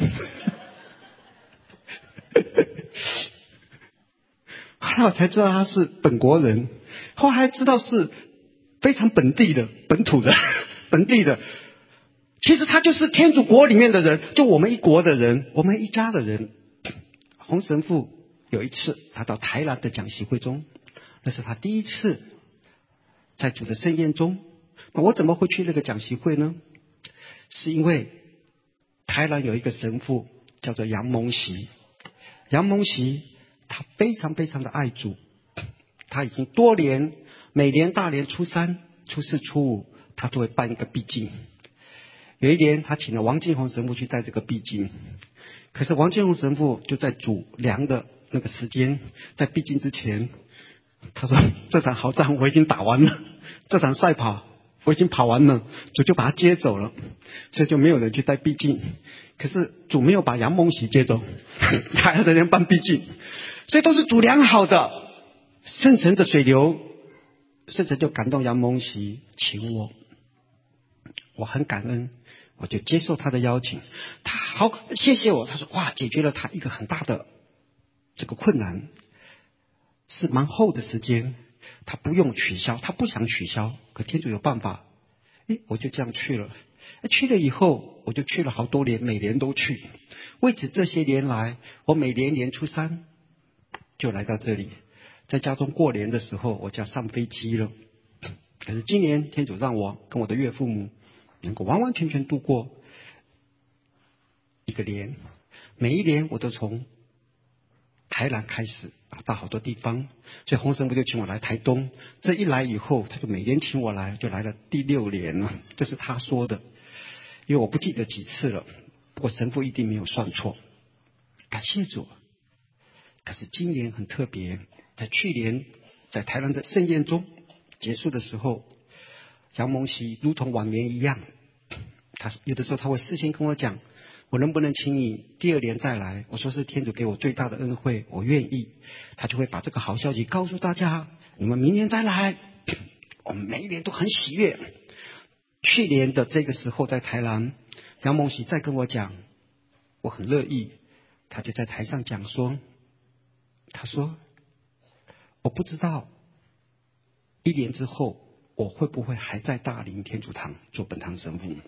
后来我才知道他是本国人，后来还知道是非常本地的、本土的、本地的。其实他就是天主国里面的人，就我们一国的人，我们一家的人。洪神父有一次他到台南的讲习会中，那是他第一次在主的盛宴中。我怎么会去那个讲习会呢？是因为台南有一个神父叫做杨蒙锡，杨蒙锡他非常非常的爱主，他已经多年，每年大年初三、初四、初五，他都会办一个闭经。有一年他请了王金宏神父去带这个闭经，可是王金宏神父就在主量的那个时间，在闭经之前他说这场好仗我已经打完了，这场赛跑我已经跑完了，主就把他接走了，所以就没有人去带毕竟。可是主没有把杨蒙喜接走，还要在那边办毕竟，所以都是主量好的。圣神的水流，圣神就感动杨蒙喜请我很感恩，我就接受他的邀请。他好谢谢我，他说哇，解决了他一个很大的这个困难，是蛮厚的时间，他不用取消，他不想取消，可天主有办法。我就这样去了。去了以后，我就去了好多年，每年都去。为此这些年来，我每年年初3就来到这里，在家中过年的时候，我就要上飞机了。可是今年天主让我跟我的岳父母能够完完全全度过一个年，每一年我都从台南开始到好多地方，所以洪神父就请我来台东。这一来以后，他就每年请我来，就来了第6年了。这是他说的，因为我不记得几次了，不过神父一定没有算错，感谢主。可是今年很特别，在去年在台南的盛宴中结束的时候，杨蒙喜如同往年一样，他有的时候他会事先跟我讲，我能不能请你第2年再来？我说是天主给我最大的恩惠，我愿意。他就会把这个好消息告诉大家，你们明年再来。我们每一年都很喜悦。去年的这个时候在台南，杨蒙喜再跟我讲，我很乐意。他就在台上讲说，他说我不知道1年之后我会不会还在大林天主堂做本堂神父，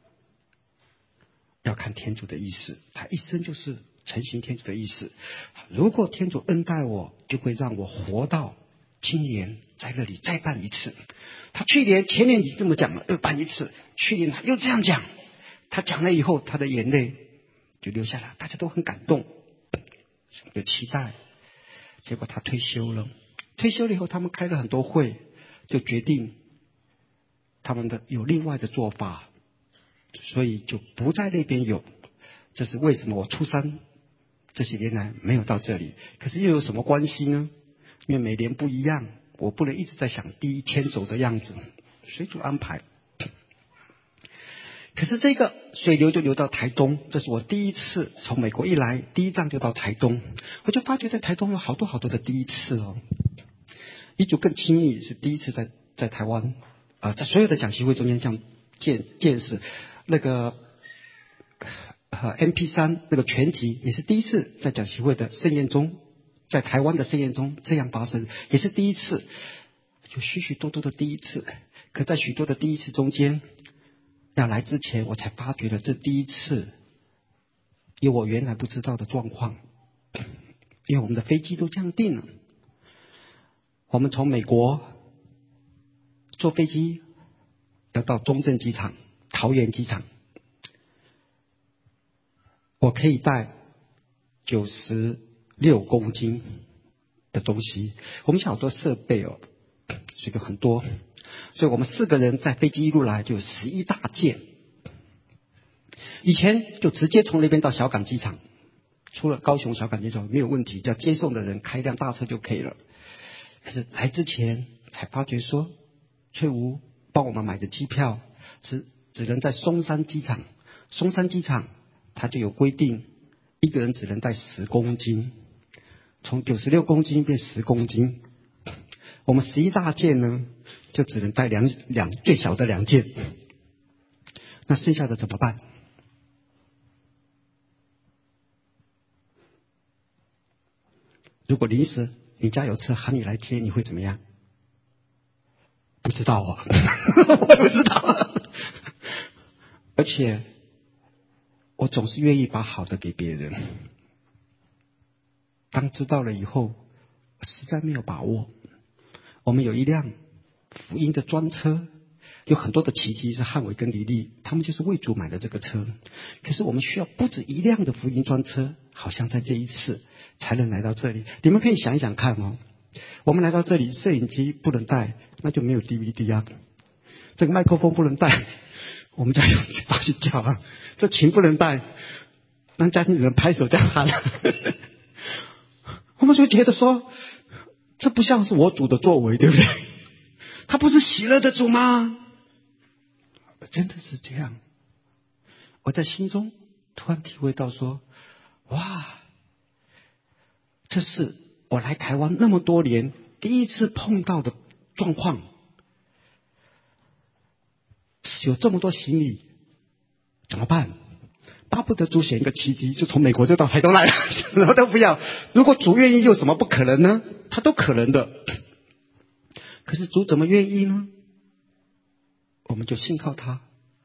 要看天主的意思。他一生就是承行天主的意思。如果天主恩待我，就会让我活到今年在那里再办一次。他去年前年已经这么讲了，又办一次。去年他又这样讲，他讲了以后，他的眼泪就流下来，大家都很感动，有期待。结果他退休了，退休了以后，他们开了很多会，就决定他们的有另外的做法，所以就不在那边有。这是为什么我初3这些年来没有到这里。可是又有什么关系呢？因为每年不一样，我不能一直在想第一天走的样子，随主安排。可是这个水流就流到台东，这是我第一次从美国一来，第一站就到台东，我就发觉在台东有好多好多的第一次哦。一组更亲密是第一次在台湾在所有的讲习会中间这样见识，那个MP3 那个全集也是第一次在讲习会的盛宴中，在台湾的盛宴中这样发生，也是第一次。就许许多多的第一次，可在许多的第一次中间，要来之前我才发觉了这第一次有我原来不知道的状况。因为我们的飞机都这样订了，我们从美国坐飞机要到中正机场、桃园机场，我可以带96公斤的东西。我们有好多设备哦，所以很多，所以我们4个人在飞机一路来就有11大件。以前就直接从那边到小港机场，出了高雄小港机场没有问题，叫接送的人开一辆大车就可以了。可是来之前才发觉说，翠梧帮我们买的机票是只能在松山机场，松山机场它就有规定，一个人只能带10公斤，从96公斤变10公斤。我们11大件呢，就只能带最小的2件，那剩下的怎么办？如果临时你家有车喊你来接，你会怎么样？不知道啊，我也不知道。而且我总是愿意把好的给别人，当知道了以后，实在没有把握。我们有一辆福音的专车，有很多的奇迹是汉伟跟李丽他们就是为主买的这个车。可是我们需要不止一辆的福音专车，好像在这一次才能来到这里。你们可以想一想看哦，我们来到这里，摄影机不能带，那就没有 DVD 啊。这个麦克风不能带，我们家有发去叫啊。这琴不能带，让家庭人拍手这样喊。我们就觉得说， 这不像是我主的作为，对不对？他不是喜乐的主吗？真的是这样。我在心中突然体会到说，哇，这是我来台湾那么多年第一次碰到的状况。有这么多行李怎么办？巴不得主显一个奇迹，就从美国就到台东来了，什么都不要。如果主愿意，有什么不可能呢？他都可能的。可是主怎么愿意呢？我们就信靠他。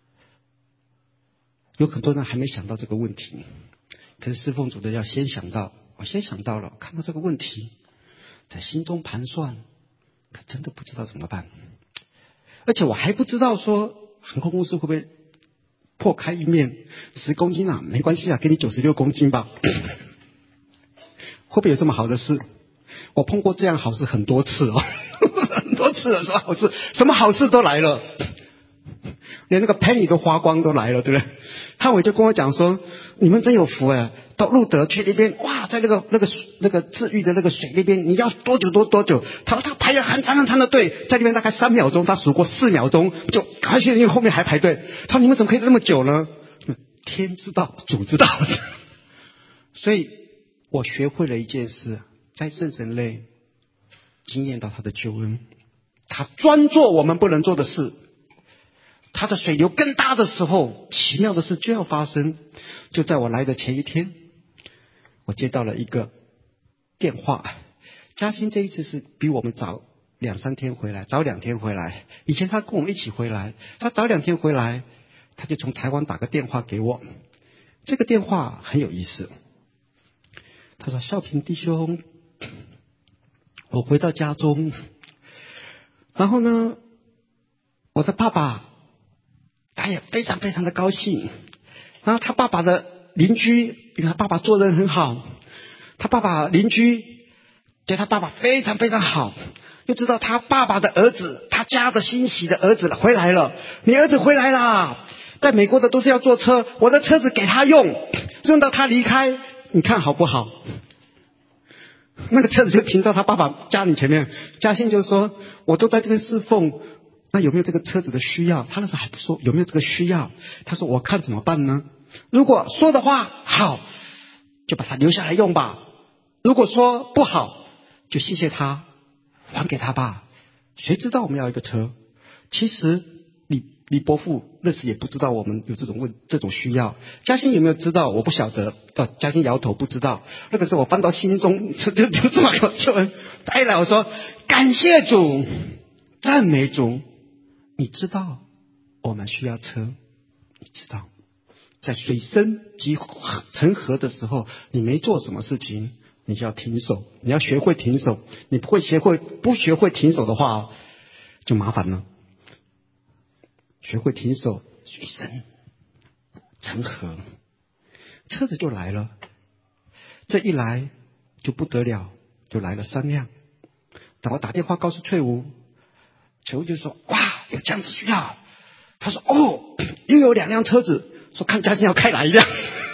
有很多人还没想到这个问题，可是侍奉主的要先想到。我先想到了，看到这个问题，在心中盘算，可真的不知道怎么办。而且我还不知道说航空公司会不会破开一面10公斤啊，没关系啊，给你96公斤吧。会不会有这么好的事？我碰过这样好事很多次哦，很多次了，说好事，什么好事都来了，连那个 penny 都花光都来了，对不对？汉伟就跟我讲说，你们真有福哎，到路德去那边，哇，在那个治愈的那个水那边，你要多久？他说他排了很长的队，在那边大概3秒钟，他数过4秒钟，就而且因为后面还排队。他说你们怎么可以那么久呢？天知道，主知道。所以我学会了一件事，在圣神内经验到他的救恩，他专做我们不能做的事。他的水流更大的时候，奇妙的事就要发生。就在我来的前一天，我接到了一个电话。嘉欣这一次是比我们早2-3天回来，早2天回来。以前他跟我们一起回来，他早2天回来，他就从台湾打个电话给我。这个电话很有意思。他说：孝平弟兄，我回到家中，然后呢，我的爸爸他也非常非常的高兴。然后他爸爸的邻居，因为他爸爸做人很好，他爸爸邻居对他爸爸非常非常好，就知道他爸爸的儿子，他家的欣喜的儿子回来了。你儿子回来了，在美国的都是要坐车，我的车子给他用，用到他离开，你看好不好？那个车子就停到他爸爸家里前面。嘉欣就说，我都在这边侍奉，那有没有这个车子的需要？他那时候还不说有没有这个需要，他说我看怎么办呢？如果说的话好，就把它留下来用吧；如果说不好，就谢谢他，还给他吧。谁知道我们要一个车？其实李伯父那时也不知道我们有这种需要。嘉欣有没有知道？我不晓得。嘉欣摇头不知道。那个时候我翻到心中，就这么就带来我说感谢主，赞美主。你知道我们需要车，你知道在水深及成河的时候，你没做什么事情，你就要停手，你要学会停手。你不学会停手的话，就麻烦了。学会停手，水深成河，车子就来了。这一来就不得了，就来了3辆。等我打电话告诉翠梧就说哇，有这样子需要。他说哦，又有2辆车子，说看嘉欣要开哪一辆。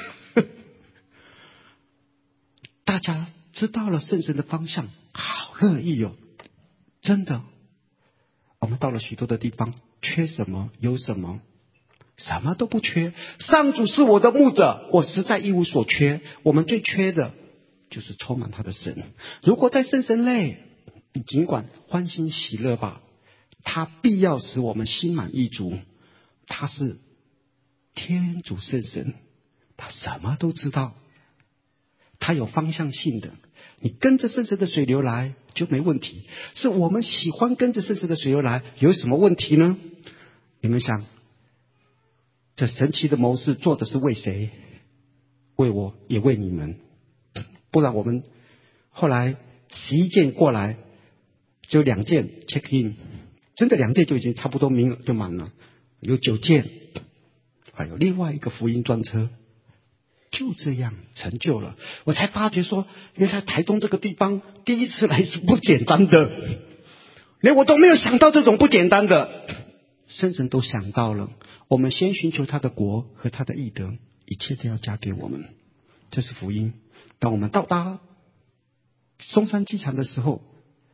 大家知道了圣神的方向，好乐意哦，真的。我们到了许多的地方，缺什么有什么，什么都不缺。上主是我的牧者，我实在一无所缺。我们最缺的就是充满他的神。如果在圣神内，你尽管欢欣喜乐吧，他必要使我们心满意足。他是天主圣神，他什么都知道，他有方向性的。你跟着圣神的水流来就没问题。是我们喜欢跟着圣神的水流来，有什么问题呢？你们想，这神奇的谋士做的是为谁？为我，也为你们。不然我们后来11件过来，只有2件 check in， 真的2件就已经差不多名额就满了。有9件，还有另外一个福音专车。就这样成就了。我才发觉说，原来台东这个地方第一次来是不简单的，连我都没有想到这种不简单的，圣神都想到了。我们先寻求他的国和他的义德，一切都要加给我们。这是福音。当我们到达松山机场的时候，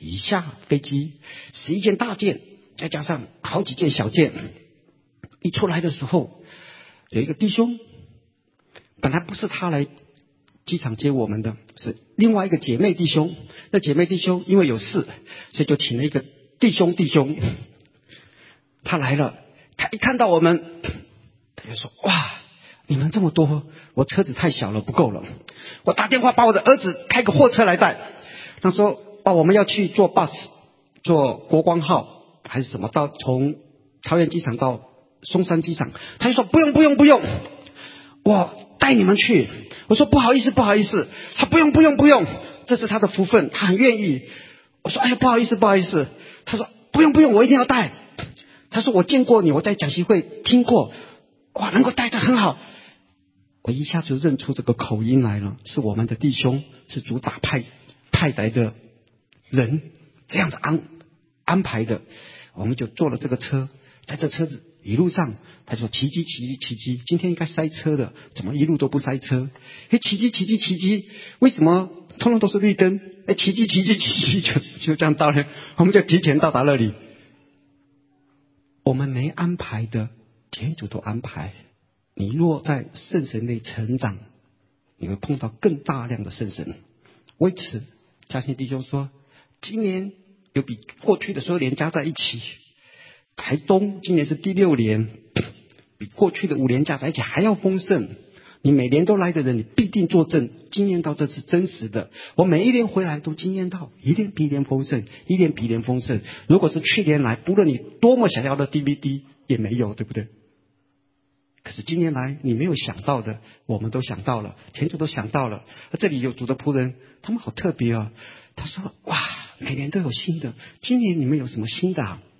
一下飞机11件大件，再加上好几件小件，一出来的时候，有一个弟兄，本来不是他来机场接我们的，是另外一个姐妹弟兄。那姐妹弟兄因为有事，所以就请了一个弟兄，他来了，他一看到我们，他就说：哇，你们这么多，我车子太小了，不够了。我打电话把我的儿子开个货车来带。他说：我们要去坐 bus， 坐国光号还是什么，从桃园机场到松山机场。他就说：不用，我带你们去。我说：不好意思。他不用，这是他的福分，他很愿意。我说：哎呀，不好意思。他说：不用，我一定要带。他说：我见过你，我在讲习会听过，哇，能够带着很好。我一下就认出这个口音来了，是我们的弟兄，是主打派来的人，这样子安排的。我们就坐了这个车，在这车子一路上，他说奇迹，今天应该塞车的，怎么一路都不塞车？奇迹，为什么通通都是绿灯？奇迹，就这样到了，我们就提前到达那里。我们没安排的，天主都安排。你若在圣神内成长，你会碰到更大量的圣神。为此，嘉信弟兄说，今年有比过去的所有年加在一起，台东今年是第6年，比过去的5年加在一起还要丰盛。你每年都来的人，你必定作证，经验到这是真实的。我每一年回来都经验到，一年比一年丰盛，一年比一年丰盛。如果是去年来，不论你多么想要的 DVD 也没有，对不对？可是今年来你没有想到的，我们都想到了，天主都想到了。这里有主的仆人，他们好特别哦。他说：哇，每年都有新的，今年你们有什么新的啊？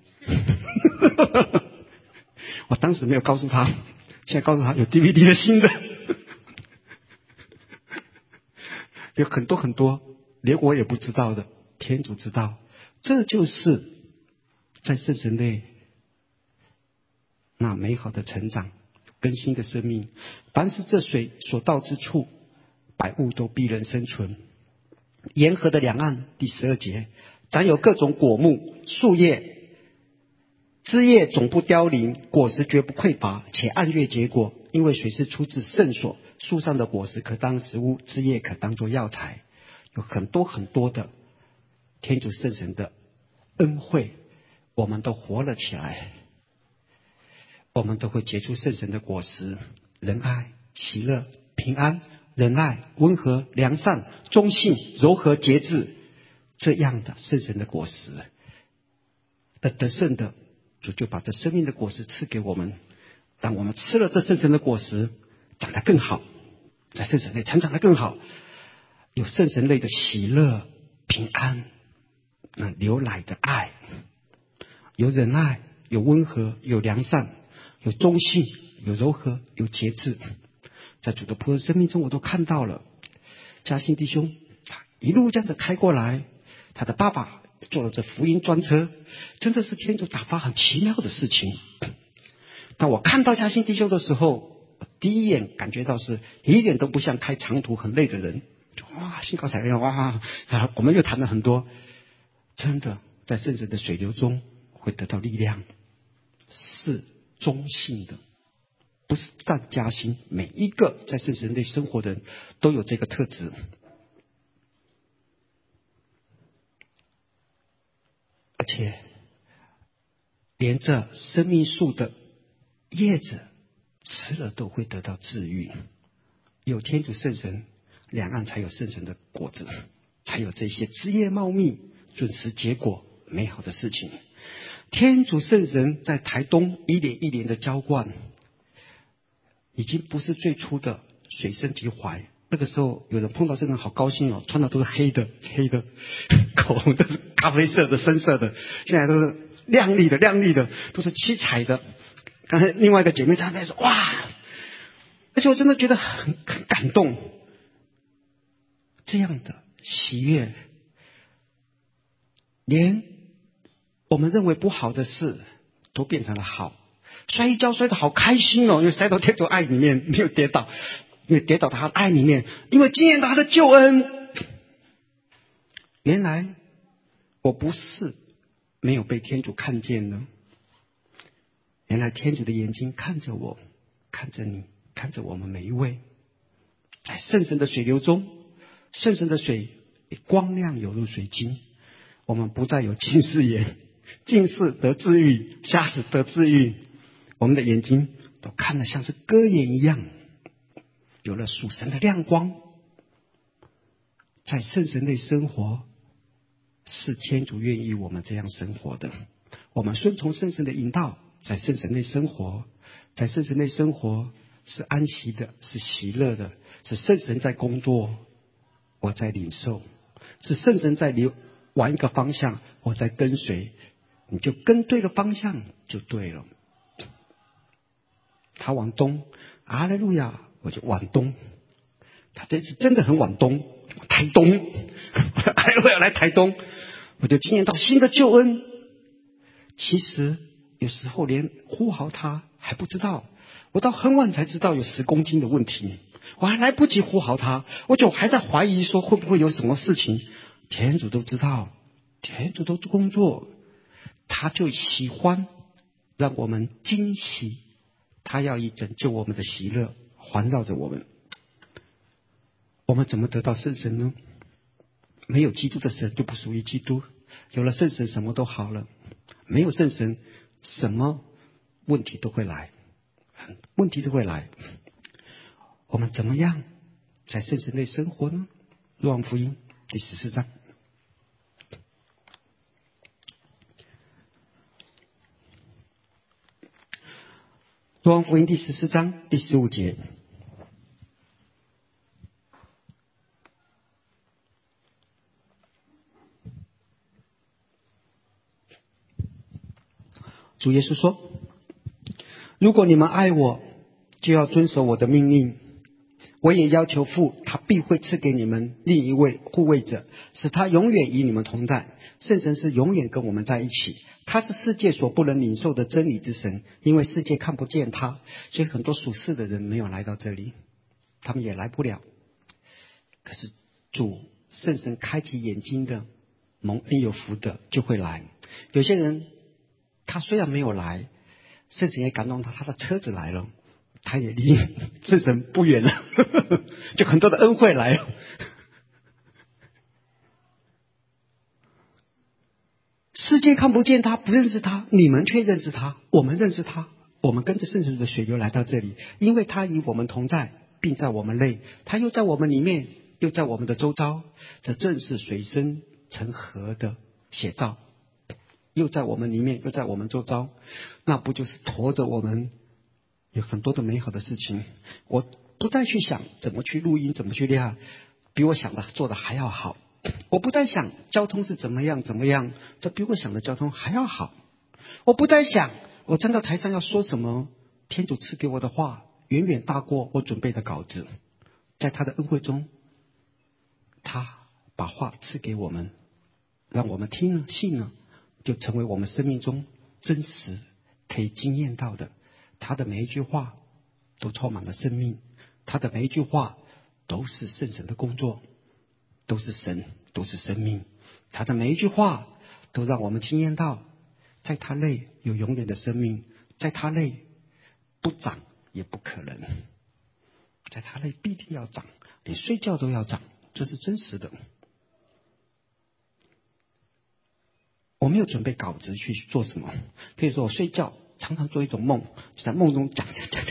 我当时没有告诉他，现在告诉他有 DVD 的新的。有很多连我也不知道的，天主知道。这就是在圣神内那美好的成长更新的生命。凡是这水所到之处，百物都必能生存。沿河的两岸，第12节，长有各种果木、树叶，枝叶总不凋零，果实绝不匮乏，且按月结果，因为水是出自圣所。树上的果实可当食物，枝叶可当作药材。有很多的天主圣神的恩惠，我们都活了起来，我们都会结出圣神的果实：仁爱、喜乐、平安、仁爱、温和、良善、忠信、柔和、节制，这样的圣神的果实。而得胜的主就把这生命的果实赐给我们，让我们吃了这圣神的果实，长得更好，在圣神内成长得更好，有圣神类的喜乐、平安，流奶的爱，有仁爱，有温和，有良善，有忠信，有柔和，有节制。在主的仆人生命中，我都看到了。嘉信弟兄他一路这样子开过来，他的爸爸坐了这福音专车，真的是天主打发很奇妙的事情。当我看到嘉信弟兄的时候，我第一眼感觉到是一点都不像开长途很累的人，哇，兴高采烈，哇，我们又谈了很多。真的在圣神的水流中会得到力量，是忠信的，不是但加薪。每一个在圣神内生活的人都有这个特质。而且连这生命树的叶子吃了都会得到治愈。有天主圣神，两岸才有圣神的果子，才有这些枝叶茂密、准时结果美好的事情。天主圣神在台东一年一年的浇灌，已经不是最初的水深及怀。那个时候有人碰到圣神好高兴哦，穿的都是黑的，口红都是咖啡色的、深色的，现在都是亮丽的，都是七彩的。刚才另外一个姐妹在那边说，哇，而且我真的觉得很感动，这样的喜悦，连我们认为不好的事都变成了好。摔一跤摔得好开心哦，因为摔到天主爱里面，没有跌倒，因为跌倒他的爱里面，因为经验到他的救恩。原来我不是没有被天主看见呢。原来天主的眼睛看着我，看着你，看着我们每一位，在圣神的水流中，圣神的水光亮有如水晶，我们不再有近视眼，近视得治愈，瞎子得治愈，我们的眼睛都看得像是鸽眼一样，有了属神的亮光。在圣神内生活，是天主愿意我们这样生活的。我们顺从圣神的引导，在圣神内生活，在圣神内生活是安息的，是喜乐的，是圣神在工作，我在领受，是圣神在往一个方向，我在跟随，你就跟对了方向就对了。他往东，阿肋路亚，我就往东。他这次真的很往东，台东，阿肋路亚来台东，我就经验到新的救恩。其实有时候连呼号他还不知道，我到很晚才知道有10公斤的问题，我还来不及呼号他，我就还在怀疑说会不会有什么事情。天主都知道，天主都工作，他就喜欢让我们惊喜，他要以拯救我们的喜乐环绕着我们。我们怎么得到圣神呢？没有基督的神就不属于基督，有了圣神什么都好了，没有圣神什么问题都会来，问题都会来。我们怎么样在圣神内生活呢？若望福音第14章。若望福音第14章第15节。主耶稣说，如果你们爱我，就要遵守我的命令。我也要求父，他必会赐给你们另一位护卫者，使他永远与你们同在。圣神是永远跟我们在一起，他是世界所不能领受的真理之神，因为世界看不见他，所以很多属世的人没有来到这里，他们也来不了。可是主圣神开启眼睛的，蒙恩有福的就会来。有些人他虽然没有来，圣神也感动他，他的车子来了，他也离圣神不远了就很多的恩惠来了。世界看不见他，不认识他，你们却认识他，我们认识他，我们跟着圣神的水流来到这里，因为他与我们同在，并在我们内，他又在我们里面，又在我们的周遭，这正是水深成河的写照。又在我们里面，又在我们周遭，那不就是驮着我们有很多的美好的事情。我不再去想怎么去录音，怎么去练，比我想的做的还要好。我不再想交通是怎么样，这比我想的交通还要好。我不再想我站到台上要说什么，天主赐给我的话远远大过我准备的稿子。在他的恩惠中，他把话赐给我们，让我们听了信了，就成为我们生命中真实可以经验到的。他的每一句话都充满了生命，他的每一句话都是圣神的工作，都是神，都是生命。他的每一句话都让我们经验到，在他内有永远的生命，在他内不长也不可能，在他内必定要长，连睡觉都要长，这是真实的。我没有准备稿子去做什么，可以说我睡觉常常做一种梦，就在梦中讲，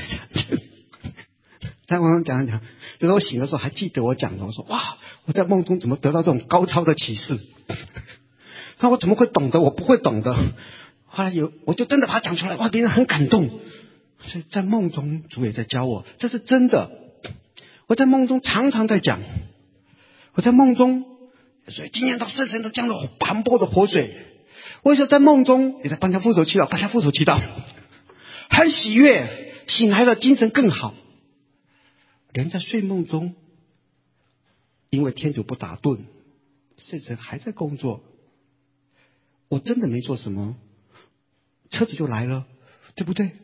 在梦中讲，就是我醒的时候还记得我讲的，我说哇，我在梦中怎么得到这种高超的启示？那我怎么会懂得？我不会懂的。后来我就真的把它讲出来，哇，别人很感动。所以在梦中主也在教我，这是真的。我在梦中常常在讲，我在梦中所以经验到圣神的这样的磅礴的活水。我有时候在梦中也在帮他副手祈祷，帮他副手祈祷，很喜悦，醒来了精神更好。连在睡梦中，因为天主不打盹，圣神还在工作。我真的没做什么，车子就来了，对不对？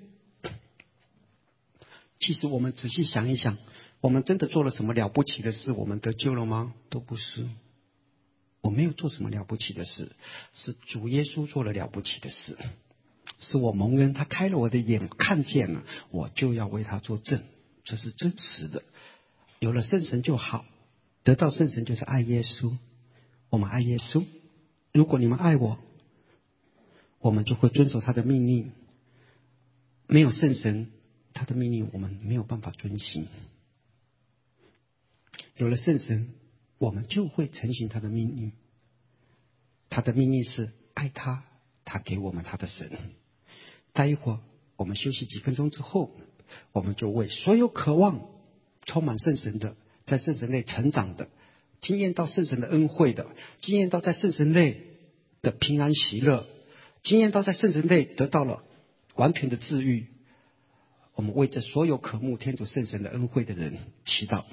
其实我们仔细想一想，我们真的做了什么了不起的事，我们得救了吗？都不是。 我没有做什么了不起的事，是主耶稣做了了不起的事，是我蒙恩，他开了我的眼，看见了，我就要为他作证，这是真实的。有了圣神就好，得到圣神就是爱耶稣，我们爱耶稣。如果你们爱我，我们就会遵守他的命令。没有圣神，他的命令我们没有办法遵行。有了圣神，我们就会承行他的命令。他的命令是爱他，他给我们他的神。待一会儿我们休息几分钟之后，我们就为所有渴望充满圣神的，在圣神内成长的，经验到圣神的恩惠的，经验到在圣神内的平安喜乐，经验到在圣神内得到了完全的治愈，我们为这所有渴慕天主圣神的恩惠的人祈祷。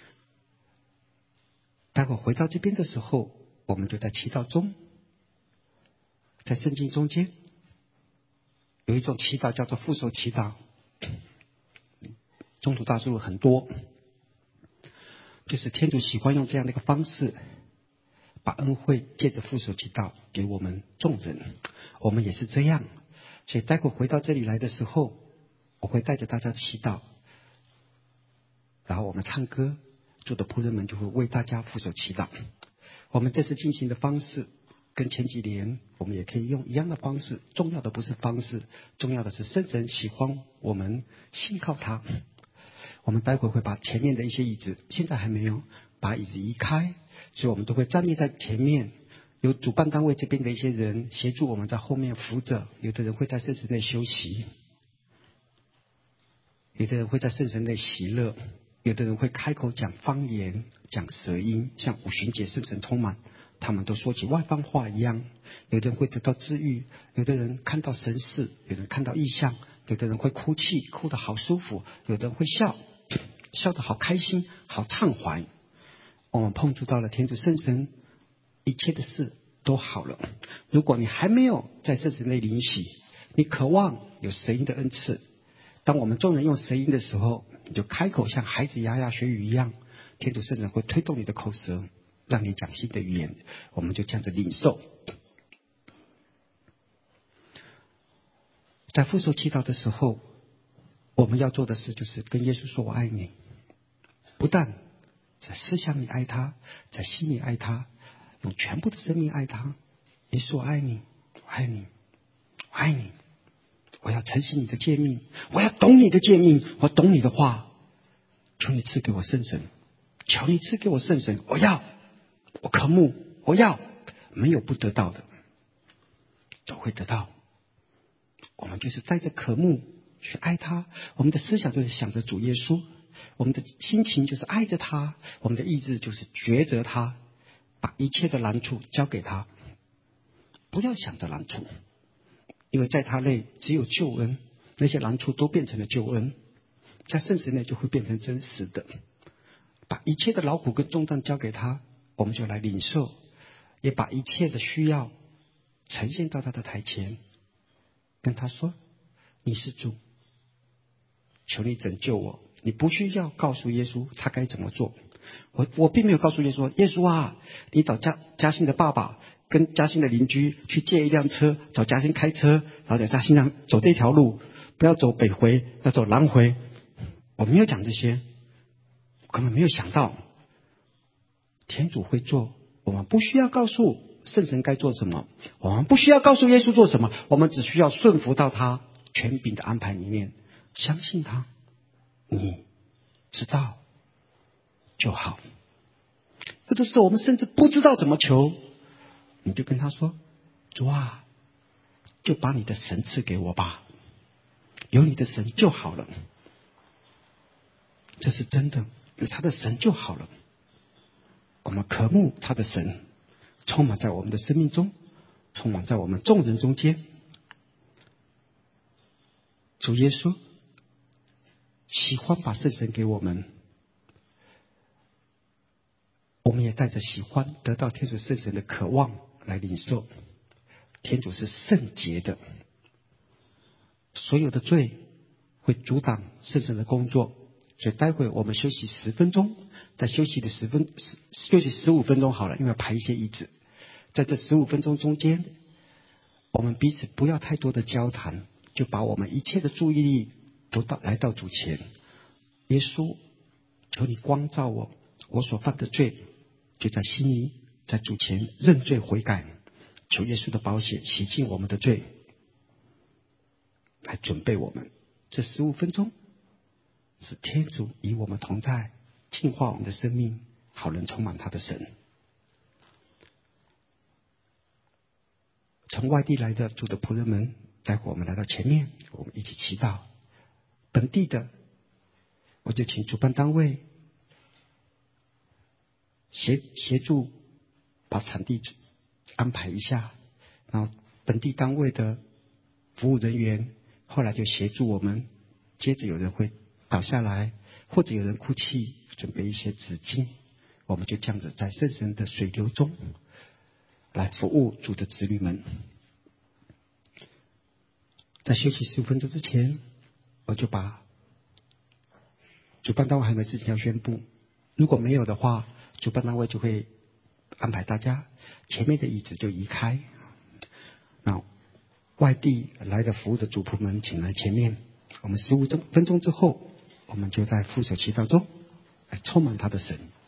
待会回到这边的时候，我们就在祈祷中，在圣经中间有一种祈祷叫做复手祈祷，中途大数很多，就是天主喜欢用这样的一个方式，把恩惠借着复手祈祷给我们众人。我们也是这样，所以待会回到这里来的时候，我会带着大家祈祷，然后我们唱歌，主的仆人们就会为大家复手祈祷。我们这次进行的方式跟前几年我们也可以用一样的方式，重要的不是方式，重要的是圣神喜欢我们信靠他。我们待会会把前面的一些椅子，现在还没有把椅子移开，所以我们都会站立在前面，有主办单位这边的一些人协助我们在后面扶着，有的人会在圣神内休息，有的人会在圣神内喜乐，有的人会开口讲方言，讲舌音，像五旬节圣神充满，他们都说起外邦话一样。有的人会得到治愈，有的人看到神事，有的人看到异象，有的人会哭泣，哭得好舒服，有的人会笑，笑得好开心，好畅怀。我们碰触到了天主圣神，一切的事都好了。如果你还没有在圣神内灵洗，你渴望有神音的恩赐，当我们众人用神音的时候，你就开口像孩子牙牙学语一样，天主圣神会推动你的口舌，让你讲新的语言，我们就这样子领受。在复手祈祷的时候，我们要做的事就是跟耶稣说我爱你，不但在思想里爱他，在心里爱他，用全部的生命爱他。耶稣我爱你，我爱你，我爱你，我要承行你的诫命，我要懂你的诫命，我懂你的话，求你赐给我圣神，求你赐给我圣神，我要，我渴慕，我要，没有不得到的，都会得到。我们就是带着渴慕去爱他，我们的思想就是想着主耶稣，我们的心情就是爱着他，我们的意志就是抉择他，把一切的难处交给他，不要想着难处，因为在他内只有救恩，那些难处都变成了救恩，在圣神内就会变成真实的。把一切的劳苦跟重担交给他，我们就来领受，也把一切的需要呈现到他的台前，跟他说你是主，求你拯救我。你不需要告诉耶稣他该怎么做，我并没有告诉耶稣，耶稣啊，你找嘉欣的爸爸跟嘉欣的邻居去借一辆车，找嘉欣开车，然后在嘉欣上走这条路，不要走北回，要走南回。我没有讲这些，我根本没有想到天主会做，我们不需要告诉圣神该做什么，我们不需要告诉耶稣做什么，我们只需要顺服到他权柄的安排里面，相信他，你知道就好。有的时候我们甚至不知道怎么求，你就跟他说，主啊，就把你的神赐给我吧，有你的神就好了。这是真的，有他的神就好了。我们渴慕他的神充满在我们的生命中，充满在我们众人中间。主耶稣喜欢把圣神给我们，我们也带着喜欢得到天主圣神的渴望来领受。天主是圣洁的，所有的罪会阻挡圣神的工作，所以待会我们休息10分钟，在休息15分钟好了，因为要排一些椅子， 在这15分钟中间，我们彼此不要太多的交谈，就把我们一切的注意力都来到主前。耶稣，求你光照我，我所犯的罪就在心里，在主前认罪悔改，求耶稣的宝血洗净我们的罪，来准备我们。这15分钟是天主与我们同在，净化我们的生命，好能充满他的神。从外地来的主的仆人们，待会我们来到前面，我们一起祈祷。本地的，我就请主办单位协助把场地安排一下，然后本地单位的服务人员后来就协助我们，接着有人会倒下来，或者有人哭泣，准备一些纸巾，我们就这样子在圣神的水流中来服务主的子女们。在休息15分钟之前，我就把主办单位还有没有事情要宣布，如果没有的话，主办单位就会安排大家前面的椅子就移开，那外地来的服务的主仆们请来前面。我们15分钟之后，我们就在副手祈祷中来充满他的神。